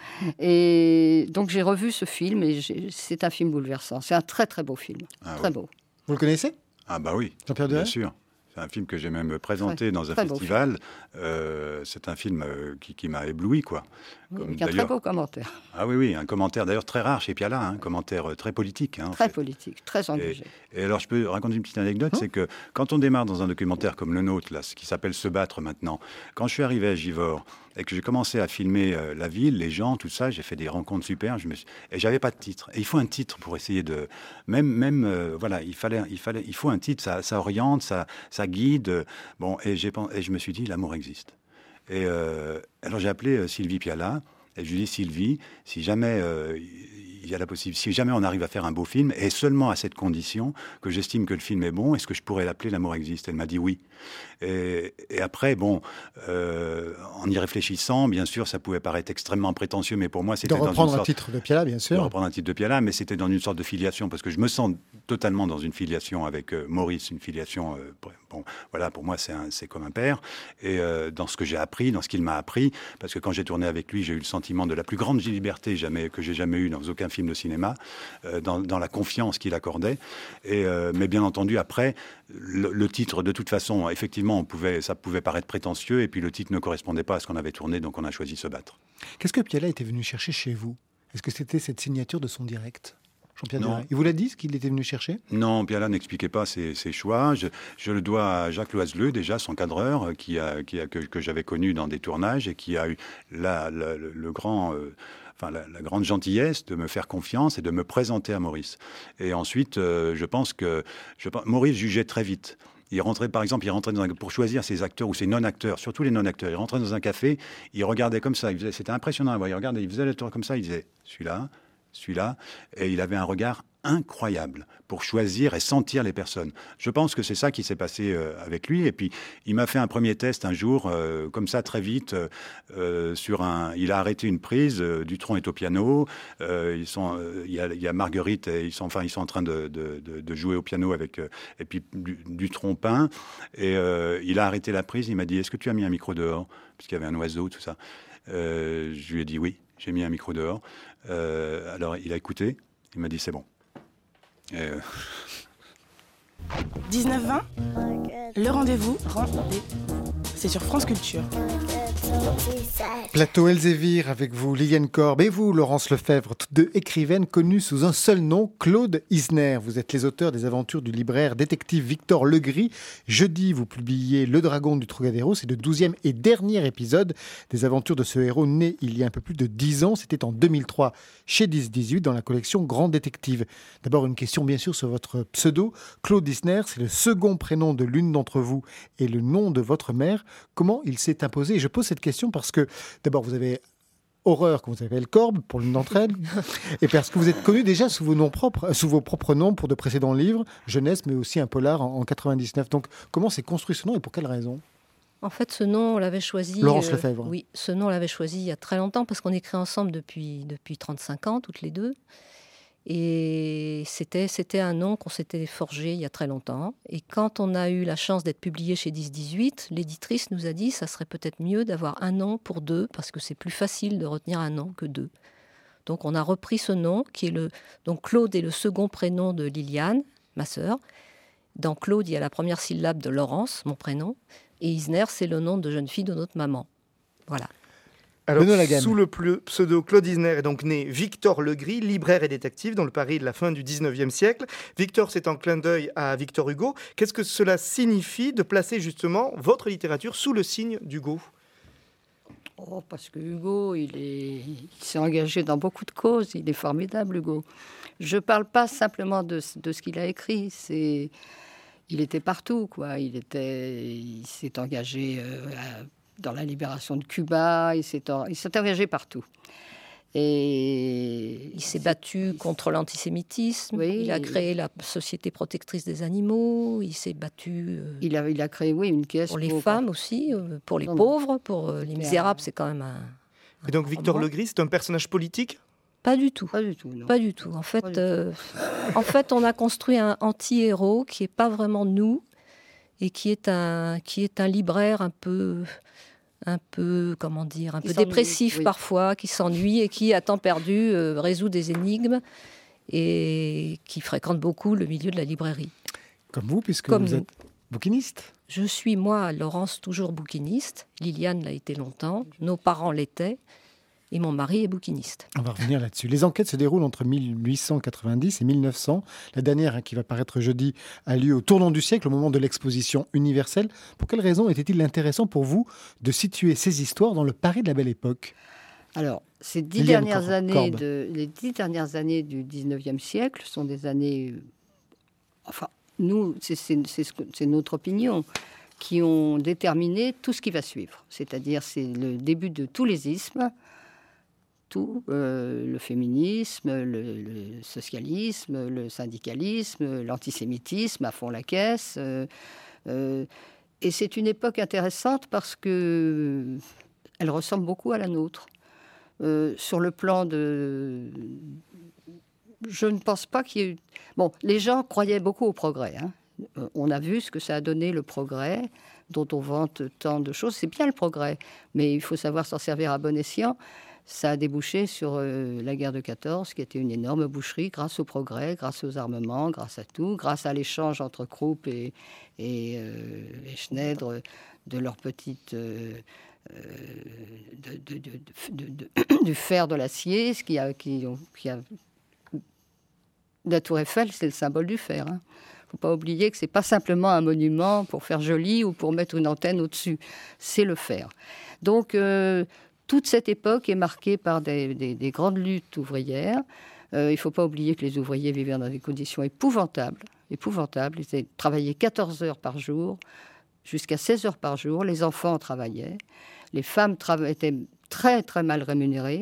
et donc j'ai revu ce film et c'est un film bouleversant. C'est un très très beau film, ah, très oui. beau. Vous le connaissez ? Ah bah oui, Jean-Pierre Duret ? Bien sûr. C'est un film que j'ai même présenté très, dans un très festival. Euh, c'est un film euh, qui, qui m'a ébloui, quoi. Oui, avec un très beau commentaire. Ah oui, oui, un commentaire d'ailleurs très rare chez Piala, un hein, commentaire très politique. Hein, très politique, très engagé. Et, et alors, je peux raconter une petite anecdote, hum c'est que quand on démarre dans un documentaire comme le nôtre, là, ce qui s'appelle Se battre maintenant, quand je suis arrivé à Givors et que j'ai commencé à filmer euh, la ville, les gens, tout ça, j'ai fait des rencontres super, je me suis... et j'avais pas de titre. Et il faut un titre pour essayer de... Même, même euh, voilà, il fallait, il fallait, il faut un titre, ça, ça oriente, ça, ça guide. Bon, et, j'ai, et je me suis dit, l'amour existe. Et euh, alors j'ai appelé euh, Sylvie Piala, et je lui ai dit, Sylvie, si jamais euh, il y a la possibilité, si jamais on arrive à faire un beau film, et seulement à cette condition que j'estime que le film est bon, est-ce que je pourrais l'appeler L'amour existe? Elle m'a dit oui. Et, et après, bon, euh, en y réfléchissant, bien sûr, ça pouvait paraître extrêmement prétentieux, mais pour moi, c'était de reprendre dans une un sorte... titre de Piala, bien sûr. De reprendre un titre de Piala, mais c'était dans une sorte de filiation, parce que je me sens totalement dans une filiation avec euh, Maurice, une filiation, euh, bon, voilà, pour moi, c'est, un, c'est comme un père. Et euh, dans ce que j'ai appris, dans ce qu'il m'a appris, parce que quand j'ai tourné avec lui, j'ai eu le sentiment de la plus grande liberté jamais, que j'ai jamais eue dans aucun film de cinéma, euh, dans, dans la confiance qu'il accordait. Et, euh, mais bien entendu, après, le, le titre, de toute façon, effectivement, on pouvait, ça pouvait paraître prétentieux, et puis le titre ne correspondait pas à ce qu'on avait tourné, donc on a choisi Se battre. Qu'est-ce que Piala était venu chercher chez vous? Est-ce que c'était cette signature de son direct? Jean-Pierre Non. Duret. Il vous l'a dit, ce qu'il était venu chercher? Non, Piala n'expliquait pas ses, ses choix. Je, je le dois à Jacques Loiseleux, déjà, son cadreur, qui a, qui a, que, que j'avais connu dans des tournages et qui a eu la, la, le, le grand... Euh, Enfin, la, la grande gentillesse de me faire confiance et de me présenter à Maurice. Et ensuite, euh, je pense que je, Maurice jugeait très vite. Il rentrait, par exemple, il rentrait dans un, pour choisir ses acteurs ou ses non-acteurs, surtout les non-acteurs. Il rentrait dans un café, il regardait comme ça. Il faisait, c'était impressionnant à voir. Il regardait, il faisait le tour comme ça. Il disait celui-là, celui-là, et il avait un regard incroyable pour choisir et sentir les personnes. Je pense que c'est ça qui s'est passé euh, avec lui. Et puis, il m'a fait un premier test un jour, euh, comme ça, très vite, euh, sur un... Il a arrêté une prise, euh, Dutronc est au piano, euh, ils sont, euh, il y a, il y a Marguerite, et ils sont, enfin, ils sont en train de, de, de, de jouer au piano avec... Euh, et puis, Dutronc peint, et euh, il a arrêté la prise, il m'a dit, est-ce que tu as mis un micro dehors? Puisqu'il y avait un oiseau, tout ça. Euh, je lui ai dit oui, j'ai mis un micro dehors. Euh, alors, il a écouté, il m'a dit, c'est bon. Euh... dix-neuf vingt, le rendez-vous, rendez-vous. C'est sur France Culture. Plateau Elzévir avec vous, Liliane Korb, et vous, Laurence Lefebvre, toutes deux écrivaines connues sous un seul nom, Claude Isner. Vous êtes les auteurs des aventures du libraire détective Victor Legris. Jeudi, vous publiez Le Dragon du Trocadéro. C'est le douzième et dernier épisode des aventures de ce héros né il y a un peu plus de dix ans. C'était en deux mille trois chez dix dix-huit dans la collection Grand Détective. D'abord, une question bien sûr sur votre pseudo. Claude Isner, c'est le second prénom de l'une d'entre vous et le nom de votre mère. Comment il s'est imposé? Et je pose cette question parce que, d'abord, vous avez Horreur, que vous appelez Korb, pour l'une d'entre elles, et parce que vous êtes connu déjà sous vos noms propres, sous vos propres noms pour de précédents livres, jeunesse, mais aussi un polar en, en quatre-vingt-dix-neuf. Donc, comment s'est construit ce nom et pour quelle raison? En fait, ce nom, on l'avait choisi... Laurence euh, Lefebvre. Oui, ce nom, on l'avait choisi il y a très longtemps, parce qu'on écrit ensemble depuis, depuis trente-cinq ans, toutes les deux. Et c'était, c'était un nom qu'on s'était forgé il y a très longtemps. Et quand on a eu la chance d'être publié chez dix dix-huit, l'éditrice nous a dit que ça serait peut-être mieux d'avoir un nom pour deux, parce que c'est plus facile de retenir un nom que deux. Donc on a repris ce nom, qui est le... Donc Claude est le second prénom de Liliane, ma sœur. Dans Claude, il y a la première syllabe de Laurence, mon prénom. Et Isner, c'est le nom de jeune fille de notre maman. Voilà. Alors, sous le pseudo Claude Isner est donc né Victor Legris, libraire et détective dans le Paris de la fin du dix-neuvième siècle. Victor, c'est un clin d'œil à Victor Hugo. Qu'est-ce que cela signifie de placer justement votre littérature sous le signe d'Hugo? Oh, parce que Hugo, il, est... il s'est engagé dans beaucoup de causes. Il est formidable, Hugo. Je ne parle pas simplement de, de ce qu'il a écrit. C'est... Il était partout, quoi. Il, était... il s'est engagé... Euh, à... dans la libération de Cuba, il s'est, il s'est engagé partout. Et il s'est battu contre l'antisémitisme, oui, il a créé la Société protectrice des animaux, il s'est battu... Euh, il, a, il a créé, oui, une caisse... Pour les pour... femmes aussi, euh, pour les non, pauvres, pour euh, les misérables, c'est quand même un... un Et donc Victor Legris, c'est un personnage politique? Pas du tout. Pas du tout, non. Pas du tout. En fait, euh, en fait, on a construit un anti-héros qui n'est pas vraiment nous, et qui est un, qui est un libraire un peu... un peu, comment dire, un peu dépressif oui. parfois, qui s'ennuie et qui, à temps perdu, euh, résout des énigmes et qui fréquente beaucoup le milieu de la librairie. Comme vous, puisque Comme vous nous. êtes bouquiniste. Je suis, moi, Laurence, toujours bouquiniste. Liliane l'a été longtemps. Nos parents l'étaient. Et mon mari est bouquiniste. On va revenir là-dessus. Les enquêtes se déroulent entre mille huit cent quatre-vingt-dix et mille neuf cents. La dernière, hein, qui va paraître jeudi, a lieu au tournant du siècle, au moment de l'exposition universelle. Pour quelle raison était-il intéressant pour vous de situer ces histoires dans le Paris de la Belle Époque ? Alors, ces dix Liliane dernières Cor- années, Corbe. de, les dix dernières années du dix-neuvième siècle sont des années, euh, enfin, nous, c'est, c'est, c'est, ce que- c'est notre opinion, qui ont déterminé tout ce qui va suivre. C'est-à-dire, c'est le début de tous les ismes, tout, euh, le féminisme, le, le socialisme, le syndicalisme, l'antisémitisme à fond la caisse. euh, euh, et c'est une époque intéressante parce que elle ressemble beaucoup à la nôtre. Euh, sur le plan de... Je ne pense pas qu'il y ait eu... Bon, les gens croyaient beaucoup au progrès. Hein. Euh, On a vu ce que ça a donné, le progrès, dont on vante tant de choses. C'est bien le progrès, mais il faut savoir s'en servir à bon escient. Ça a débouché sur euh, la guerre de quatorze, qui était une énorme boucherie, grâce au progrès, grâce aux armements, grâce à tout, grâce à l'échange entre Krupp et, et, euh, et Schneider de leurs petites... euh, euh, de, de, de, de, de, de, du fer, de l'acier, ce qui a, qui, qui a... La tour Eiffel, c'est le symbole du fer. Il hein. ne faut pas oublier que ce n'est pas simplement un monument pour faire joli ou pour mettre une antenne au-dessus. C'est le fer. Donc, euh, toute cette époque est marquée par des, des, des grandes luttes ouvrières. Euh, il ne faut pas oublier que les ouvriers vivaient dans des conditions épouvantables. épouvantables. Ils travaillaient quatorze heures par jour, jusqu'à seize heures par jour. Les enfants travaillaient. Les femmes trava- étaient très, très mal rémunérées.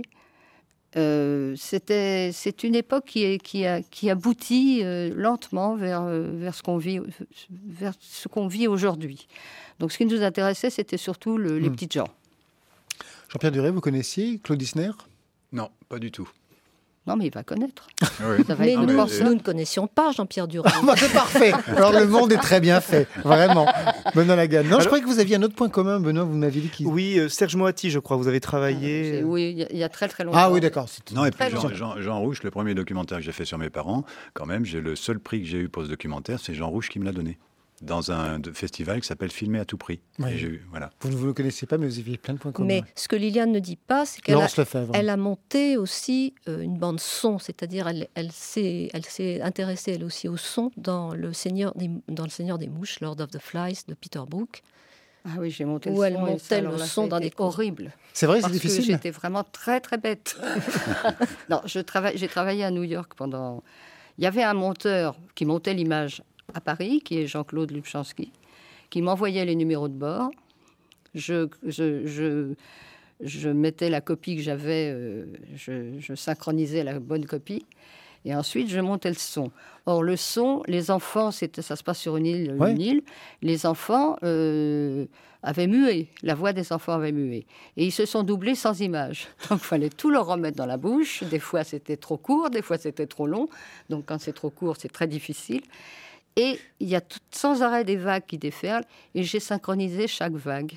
Euh, c'était, c'est une époque qui, est, qui, a, qui aboutit euh, lentement vers, euh, vers, ce qu'on vit, vers ce qu'on vit aujourd'hui. Donc, ce qui nous intéressait, c'était surtout le, les mmh. petites gens. Jean-Pierre Duret, vous connaissiez Claude Dissner ? Non, pas du tout. Non, mais il va connaître. Oui. Ça va mais être nous, mais- pense- nous ne connaissions pas Jean-Pierre Duret. Ah, bah, c'est parfait. Alors le monde est très bien fait, vraiment. Benoît Lagarde. Non, Alors- je croyais que vous aviez un autre point commun, Benoît. Vous m'aviez dit qu'il... Oui, euh, Serge Moati, je crois, vous avez travaillé. C'est- Oui, il y a- il y, a très très longtemps. Ah oui, d'accord. C'est... Non, et puis Très Jean, longtemps. Jean, Jean Rouche, le premier documentaire que j'ai fait sur mes parents, quand même, j'ai le seul prix que j'ai eu pour ce documentaire, c'est Jean Rouche qui me l'a donné. Dans un de- festival qui s'appelle Filmer à tout prix. Oui. Et j'ai eu- voilà. Vous ne vous le connaissiez pas, mais vous aviez plein de points communs. Mais ce que Liliane ne dit pas, c'est qu'elle a, Laurence Lefebvre. elle a monté aussi euh, une bande son, c'est-à-dire elle, elle, s'est, elle s'est intéressée elle aussi au son dans le Seigneur des, dans le Seigneur des Mouches, Lord of the Flies de Peter Brook. Ah oui, j'ai monté Où le elle son. et montait ça, le alors là, son ça a dans été des cours. horrible. C'est vrai, c'est Parce difficile. que j'étais vraiment très très bête. non, je travaille, j'ai travaillé à New York pendant. Il y avait un monteur qui montait l'image à Paris, qui est Jean-Claude Lubchansky, qui m'envoyait les numéros de bord. Je, je, je, je mettais la copie que j'avais, euh, je, je synchronisais la bonne copie. Et ensuite, je montais le son. Or, le son, les enfants, c'était, ça se passe sur une île, Ouais. une île. Les enfants euh, avaient mué. La voix des enfants avait mué. Et ils se sont doublés sans image. Donc, il fallait tout leur remettre dans la bouche. Des fois, c'était trop court, des fois, c'était trop long. Donc, quand c'est trop court, c'est très difficile. Et il y a tout, sans arrêt des vagues qui déferlent. Et j'ai synchronisé chaque vague.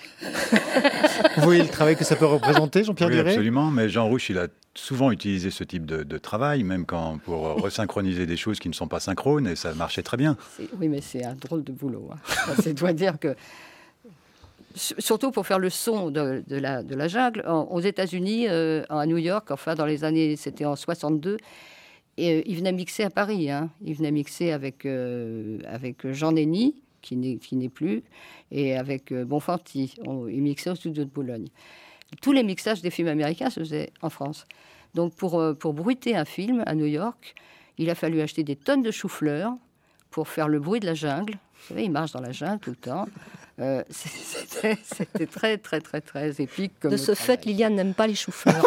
Vous voyez le travail que ça peut représenter, Jean-Pierre Oui, Duret ? absolument, mais Jean Rouche, il a souvent utilisé ce type de, de travail, même quand, pour resynchroniser des choses qui ne sont pas synchrones, et ça marchait très bien. C'est- oui, mais c'est un drôle de boulot. Hein. Ça, c'est doit dire que... S- Surtout pour faire le son de, de la, de la jungle. En- aux États-Unis, euh, à New York, enfin dans les années, c'était en soixante-deux, et euh, il venait mixer à Paris. Hein. Il venait mixer avec, euh, avec Jean Nenny, qui n'est, qui n'est plus, et avec euh, Bonfanti. On- il mixait au studio de Boulogne. Tous les mixages des films américains se faisaient en France. Donc pour, euh, pour bruiter un film à New York, il a fallu acheter des tonnes de choux-fleurs pour faire le bruit de la jungle. Vous savez, il marche dans la jungle tout le temps. Euh, c'était, c'était très, très, très, très épique. Comme De ce travail. fait, Liliane n'aime pas les choux-fleurs.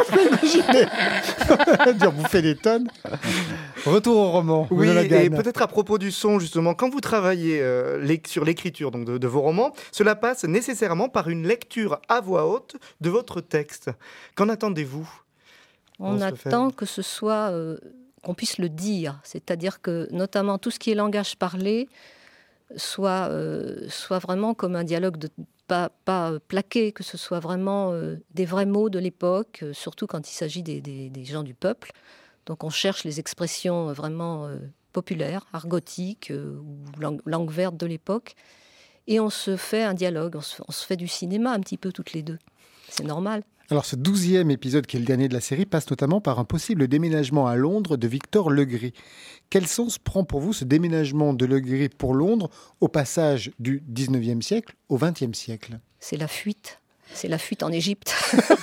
Dire bouffer des tonnes. Retour au roman. Oui, Benoît et Lagarde. peut-être à propos du son, justement, quand vous travaillez euh, l'éc- sur l'écriture donc, de, de vos romans, cela passe nécessairement par une lecture à voix haute de votre texte. Qu'en attendez-vous ? On Laurence Lefebvre. attend que ce soit, euh, qu'on puisse le dire, c'est-à-dire que notamment tout ce qui est langage parlé soit, euh, soit vraiment comme un dialogue de pas, pas euh, plaqué, que ce soit vraiment euh, des vrais mots de l'époque, euh, surtout quand il s'agit des, des- des gens du peuple. Donc on cherche les expressions euh, vraiment euh, populaires, argotiques euh, ou langue, langue verte de l'époque. et on se fait un dialogue, on se, on se fait du cinéma un petit peu toutes les deux. C'est normal. Alors ce douzième épisode, qui est le dernier de la série, passe notamment par un possible déménagement à Londres de Victor Legris. Quel sens prend pour vous ce déménagement de Legris pour Londres au passage du dix-neuvième siècle au vingtième siècle ? C'est la fuite. C'est la fuite en Égypte.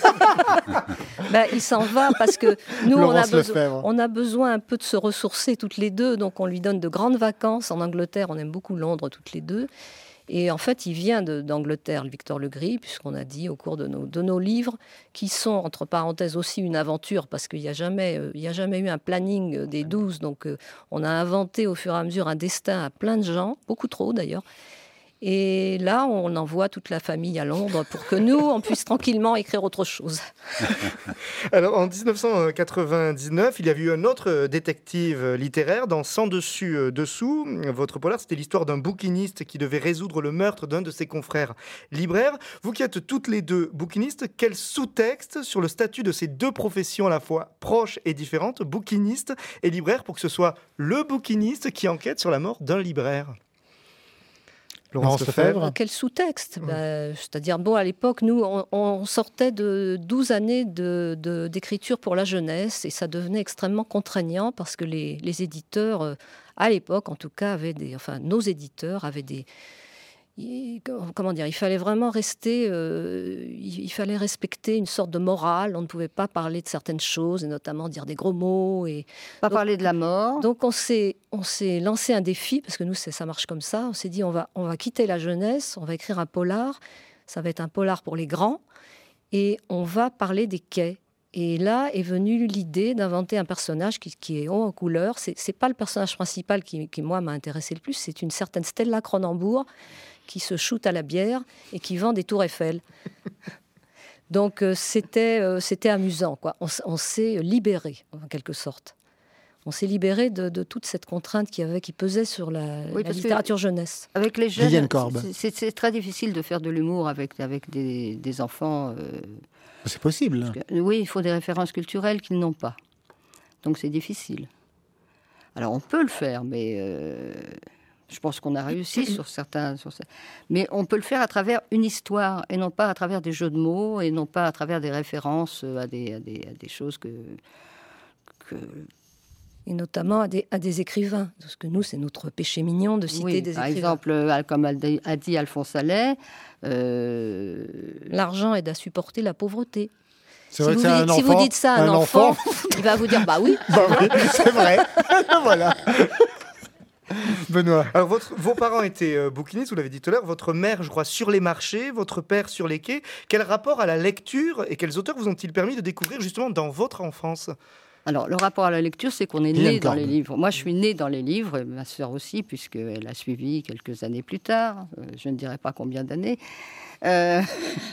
Ben, il s'en va parce que nous, on a, besoin, on a besoin un peu de se ressourcer toutes les deux. Donc on lui donne de grandes vacances. En Angleterre, on aime beaucoup Londres toutes les deux. Et en fait, il vient de, d'Angleterre, Victor Legris, puisqu'on a dit au cours de nos, de nos livres, qui sont, entre parenthèses, aussi une aventure, parce qu'il n'y a jamais, euh, il y a jamais eu un planning des douze. Donc, euh, on a inventé au fur et à mesure un destin à plein de gens, beaucoup trop d'ailleurs. Et là, on envoie toute la famille à Londres pour que nous, on puisse tranquillement écrire autre chose. Alors, en dix-neuf cent quatre-vingt-dix-neuf, il y avait eu un autre détective littéraire dans Sans dessus dessous. Votre polar, c'était l'histoire d'un bouquiniste qui devait résoudre le meurtre d'un de ses confrères libraires. Vous qui êtes toutes les deux bouquinistes, quel sous-texte sur le statut de ces deux professions à la fois proches et différentes, bouquiniste et libraire, pour que ce soit le bouquiniste qui enquête sur la mort d'un libraire ? Laurence Lefebvre. Quel sous-texte, mmh. bah, c'est-à-dire, bon, à l'époque, nous, on, on sortait de douze années de, de, d'écriture pour la jeunesse et ça devenait extrêmement contraignant parce que les, les éditeurs, euh, à l'époque, en tout cas, avaient des, enfin, nos éditeurs avaient des... Comment dire, il fallait vraiment rester, euh, il fallait respecter une sorte de morale. On ne pouvait pas parler de certaines choses, et notamment dire des gros mots. Et pas donc, parler de la mort. Donc on s'est, on s'est lancé un défi, parce que nous, c'est, ça marche comme ça. On s'est dit, on va, on va quitter la jeunesse, on va écrire un polar. Ça va être un polar pour les grands. Et on va parler des quais. Et là est venue l'idée d'inventer un personnage qui, qui est haut en couleur. C'est, c'est pas le personnage principal qui, qui, moi, m'a intéressé le plus. C'est une certaine Stella Cronenbourg qui se shoot à la bière et qui vend des tours Eiffel. Donc euh, c'était, euh, c'était amusant, quoi. On, on s'est libéré, en quelque sorte. On s'est libéré de, de toute cette contrainte qui, avait, qui pesait sur la, oui, la littérature jeunesse. Avec les jeunes, c'est, c'est, c'est très difficile de faire de l'humour avec, avec des, des enfants. Euh, c'est possible. Que, oui, il faut des références culturelles qu'ils n'ont pas. Donc c'est difficile. Alors on peut le faire, mais... Euh, je pense qu'on a réussi sur certains, sur... mais on peut le faire à travers une histoire et non pas à travers des jeux de mots et non pas à travers des références à des, à des, à des choses que, que... Et notamment à des, à des écrivains, parce que nous, c'est notre péché mignon de citer oui, des par écrivains. Par exemple, comme a dit Alphonse Allais... Euh... L'argent aide à supporter la pauvreté. C'est si, vrai vous que c'est dites, un si enfant, vous dites ça à un, un enfant, enfant, il va vous dire « bah oui ». Bah oui, c'est vrai, voilà. Benoît. Alors, votre, vos parents étaient euh, bouquinistes, vous l'avez dit tout à l'heure. Votre mère, je crois, sur les marchés, votre père sur les quais. Quel rapport à la lecture et quels auteurs vous ont-ils permis de découvrir justement dans votre enfance ? Alors, le rapport à la lecture, c'est qu'on est né dans les livres. Moi, je suis née dans les livres, et ma sœur aussi, puisqu'elle a suivi quelques années plus tard. Euh, je ne dirais pas combien d'années. Euh...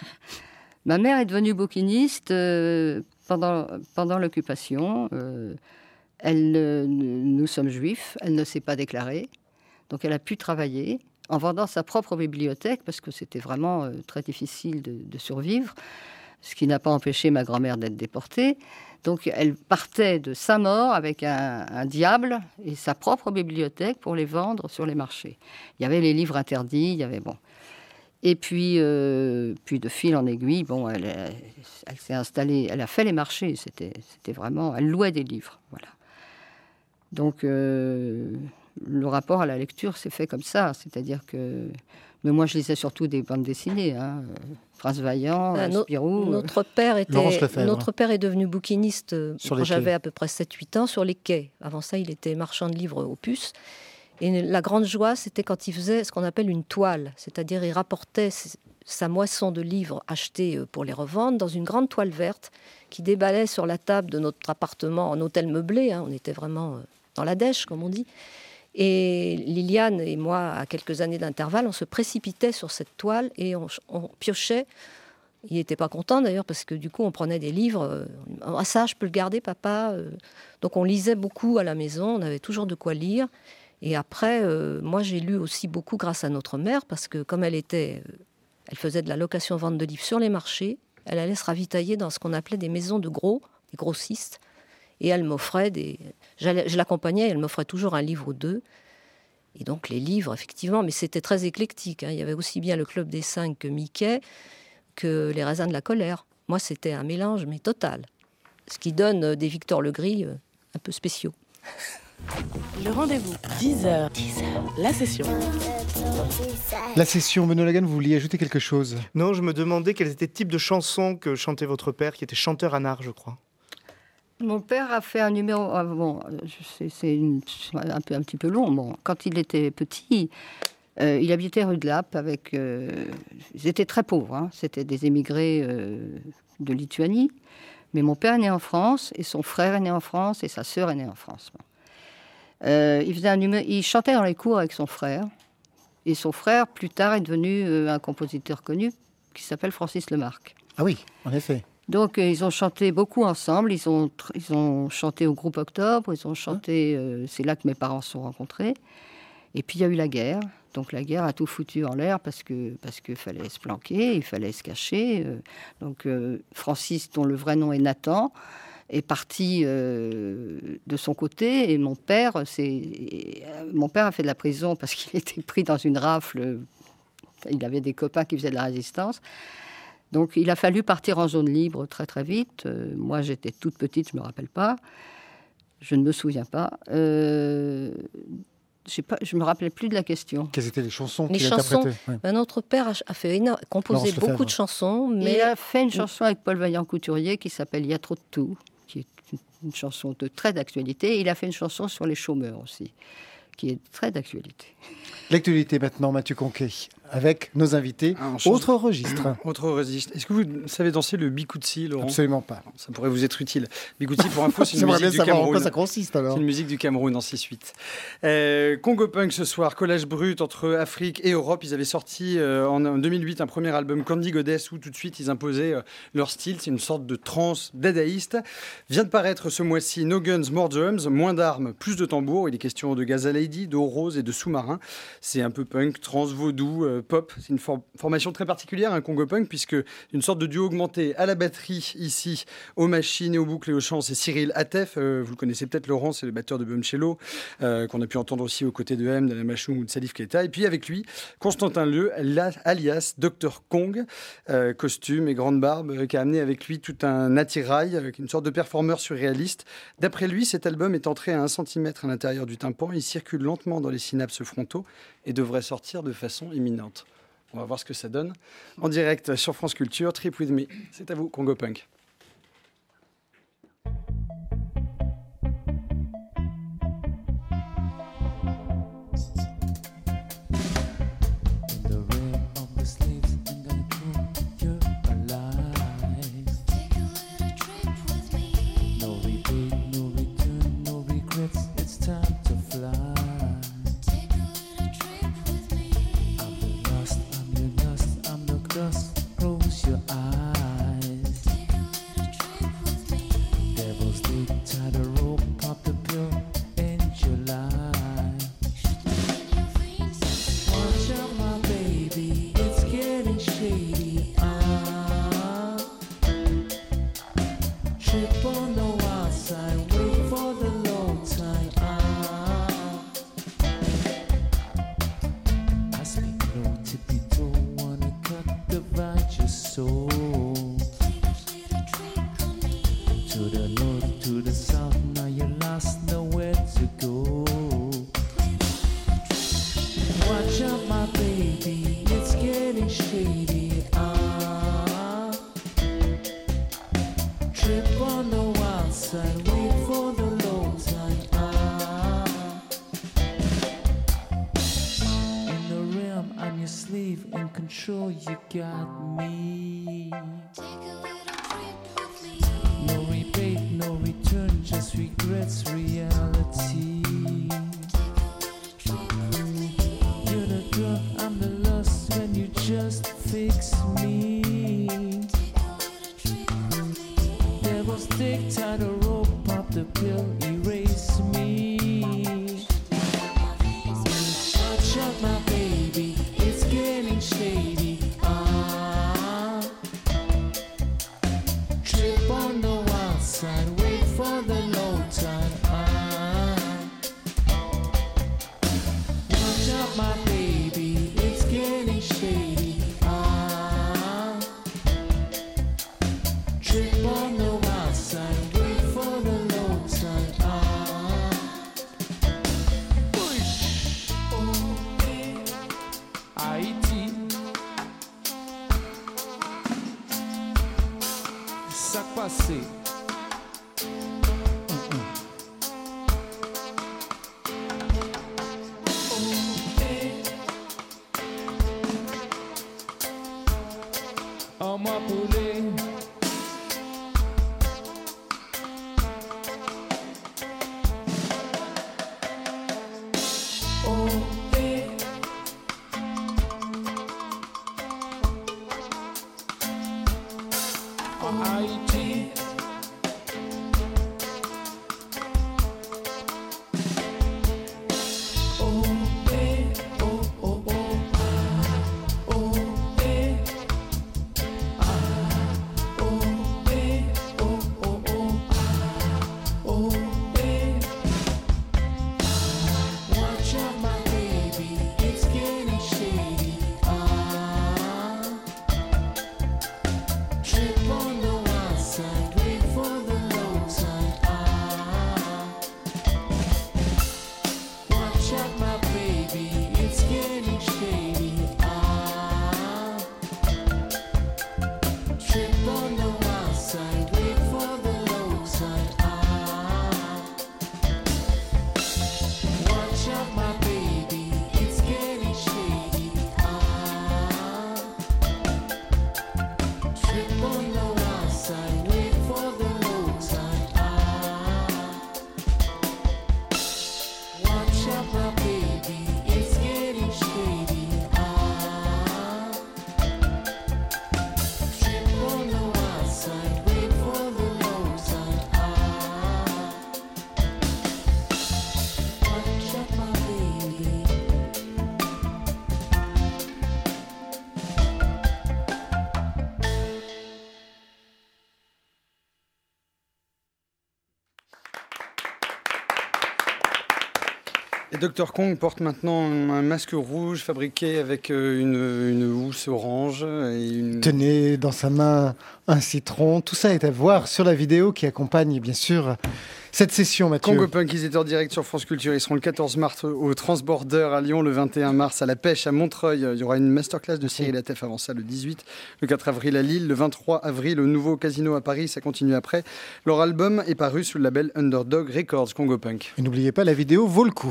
ma mère est devenue bouquiniste euh, pendant, pendant l'occupation. Euh... Elle, euh, nous sommes juifs, elle ne s'est pas déclarée, donc elle a pu travailler en vendant sa propre bibliothèque, parce que c'était vraiment euh, très difficile de, de survivre, ce qui n'a pas empêché ma grand-mère d'être déportée. Donc elle partait de Saint-Maur avec un, un diable et sa propre bibliothèque pour les vendre sur les marchés. Il y avait les livres interdits, il y avait bon... Et puis, euh, puis de fil en aiguille, bon, elle, elle, elle s'est installée, elle a fait les marchés, c'était, c'était vraiment... Elle louait des livres, voilà. Donc, euh, le rapport à la lecture s'est fait comme ça. C'est-à-dire que... Mais moi, je lisais surtout des bandes dessinées. Hein. Prince Vaillant, ah, no- Spirou... Notre père, était, notre père est devenu bouquiniste quand j'avais à peu près sept huit ans sur les quais. Avant ça, il était marchand de livres au Puce. Et la grande joie, c'était quand il faisait ce qu'on appelle une toile. C'est-à-dire, il rapportait sa moisson de livres achetés pour les revendre dans une grande toile verte qui déballait sur la table de notre appartement en hôtel meublé. Hein. On était vraiment... dans la dèche, comme on dit. Et Liliane et moi, à quelques années d'intervalle, on se précipitait sur cette toile et on, on piochait. Il n'était pas content, d'ailleurs, parce que du coup, on prenait des livres. « Ah, ça, je peux le garder, papa ?» Donc, on lisait beaucoup à la maison. On avait toujours de quoi lire. Et après, euh, moi, j'ai lu aussi beaucoup grâce à notre mère, parce que comme elle était... Elle faisait de la location-vente de livres sur les marchés. Elle allait se ravitailler dans ce qu'on appelait des maisons de gros, des grossistes. Et elle m'offrait des... J'allais, je l'accompagnais, elle m'offrait toujours un livre ou deux. Et donc les livres, effectivement, mais c'était très éclectique. Hein. Il y avait aussi bien le Club des Cinq que Mickey, que les Raisins de la Colère. Moi, c'était un mélange, mais total. Ce qui donne des Victor Legris euh, un peu spéciaux. Le rendez-vous, dix heures. dix heures, la session. La session, Benoît Lagan, vous vouliez ajouter quelque chose? Non, je me demandais quels étaient les types de chansons que chantait votre père, qui était chanteur à Nard, je crois. Mon père a fait un numéro... Ah, bon, c'est, c'est une, un, peu, un petit peu long. Bon, quand il était petit, euh, il habitait rue de Lappe avec... Euh, ils étaient très pauvres, hein, c'était des émigrés euh, de Lituanie. Mais mon père est né en France, et son frère est né en France, et sa sœur est née en France. Bon. Euh, il, faisait un numé- il chantait dans les cours avec son frère. Et son frère, plus tard, est devenu euh, un compositeur connu qui s'appelle Francis Lemarque. Ah oui, en effet. Donc, euh, ils ont chanté beaucoup ensemble. Ils ont, tr- ils ont chanté au groupe Octobre. Ils ont chanté... Euh, c'est là que mes parents se sont rencontrés. Et puis, il y a eu la guerre. Donc, la guerre a tout foutu en l'air parce que parce qu'il fallait se planquer, il fallait se cacher. Euh, donc, euh, Francis, dont le vrai nom est Nathan, est parti euh, de son côté, et mon père, c'est, mon père a fait de la prison parce qu'il était pris dans une rafle. Il avait des copains qui faisaient de la résistance. Donc, il a fallu partir en zone libre très, très vite. Euh, moi, j'étais toute petite, je ne me rappelle pas. Je ne me souviens pas. Euh, je ne me rappelais plus de la question. Quelles étaient les chansons les qu'il chansons, interprétait? Ouais. ben, notre père a, a fait énorme, composé beaucoup Lefebvre. de chansons, mais il a fait une chanson avec Paul Vaillant-Couturier qui s'appelle « Il y a trop de tout », qui est une, une chanson de très d'actualité. Il a fait une chanson sur les chômeurs aussi, qui est très d'actualité. L'actualité maintenant, Mathieu Conquet, avec nos invités. Ah, Autre registre. Autre registre. Est-ce que vous savez danser le bikutsi, Laurent? Absolument pas. Ça pourrait vous être utile. Bikutsi, pour info, c'est une J'aimerais musique bien du savoir en Cameroun. quoi ça consiste alors. C'est une musique du Cameroun en six huit. Euh, Congo Punk ce soir, collage brut entre Afrique et Europe. Ils avaient sorti euh, en, en deux mille huit un premier album, Candy Goddess, où tout de suite ils imposaient euh, leur style. C'est une sorte de trance dadaïste. Vient de paraître ce mois-ci No Guns, More Drums, moins d'armes, plus de tambours. Il est question de Gaza Lady, d'eau rose et de sous-marin. C'est un peu punk, trance, vaudou, euh, pop. C'est une for- formation très particulière, un Congo Punk, puisque une sorte de duo augmenté à la batterie ici, aux machines et aux boucles et aux chants, c'est Cyril Atef. Euh, vous le connaissez peut-être, Laurent, c'est le batteur de Bumcello, euh, qu'on a pu entendre aussi aux côtés de M, d'Alain Machoum ou de Salif Keita. Et puis avec lui, Constantin Leu, alias docteur Kong, euh, costume et grande barbe, euh, qui a amené avec lui tout un attirail, avec une sorte de performeur surréaliste. D'après lui, cet album est entré à un centimètre à l'intérieur du tympan. Il circule lentement dans les synapses frontaux et devrait sortir de façon imminente. On va voir ce que ça donne. En direct sur France Culture, Trip With Me. C'est à vous, Congo Punk. I see. On m'a poulet. Oh, eh. En Haïti. Oh, eh. Oh, oh, oh. Ah. Oh, eh. Et docteur Kong porte maintenant un masque rouge fabriqué avec une, une housse orange. Et une... Tenez dans sa main un citron. Tout ça est à voir sur la vidéo qui accompagne bien sûr cette session, Mathieu. Congo Punk, ils étaient en direct sur France Culture. Ils seront le quatorze mars au Transborder à Lyon, le vingt et un mars à La Pêche à Montreuil. Il y aura une masterclass de Cyril Atef avant ça le dix-huit. Le quatre avril à Lille, le vingt-trois avril au Nouveau Casino à Paris. Ça continue après. Leur album est paru sous le label Underdog Records, Congo Punk. Et n'oubliez pas, la vidéo vaut le coup.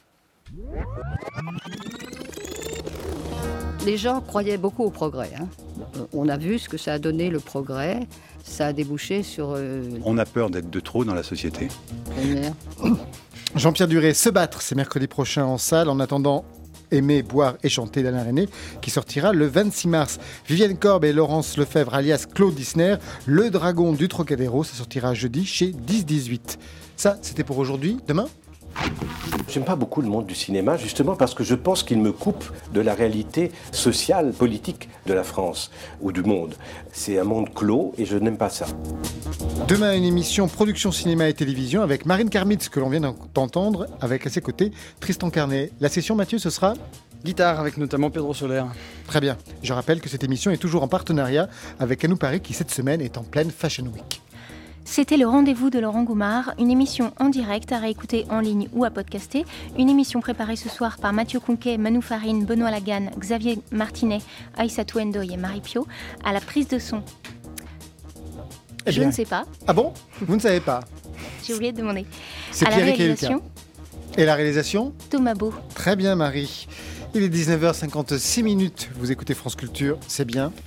Les gens croyaient beaucoup au progrès. Hein. On a vu ce que ça a donné, le progrès. Ça a débouché sur... Euh... On a peur d'être de trop dans la société. Jean-Pierre Duret, Se battre, c'est mercredi prochain en salle. En attendant, Aimer, boire et chanter d'Alain René, qui sortira le vingt-six mars. Viviane Corbe et Laurence Lefebvre, alias Claude Dissner, Le Dragon du Trocadéro, ça sortira jeudi chez dix dix-huit. Ça, c'était pour aujourd'hui. Demain ? J'aime pas beaucoup le monde du cinéma, justement parce que je pense qu'il me coupe de la réalité sociale, politique de la France ou du monde. C'est un monde clos et je n'aime pas ça. Demain, une émission production cinéma et télévision avec Marine Karmitz, que l'on vient d'entendre, avec à ses côtés Tristan Carnet. La session, Mathieu, ce sera guitare avec notamment Pedro Soler. Très bien. Je rappelle que cette émission est toujours en partenariat avec Anou Paris qui cette semaine est en pleine Fashion Week. C'était le rendez-vous de Laurent Goumard, une émission en direct à réécouter en ligne ou à podcaster. Une émission préparée ce soir par Mathieu Conquet, Manou Farine, Benoît Laganne, Xavier Martinet, Aïssatou Ndoye et Marie Pio. À la prise de son, eh je bien. ne sais pas. Ah bon ? Vous ne savez pas ? J'ai oublié de demander. C'est à la Pierrick réalisation, et la réalisation ? Thomas Beau. Très bien, Marie. Il est dix-neuf heures cinquante-six minutes. Vous écoutez France Culture, c'est bien.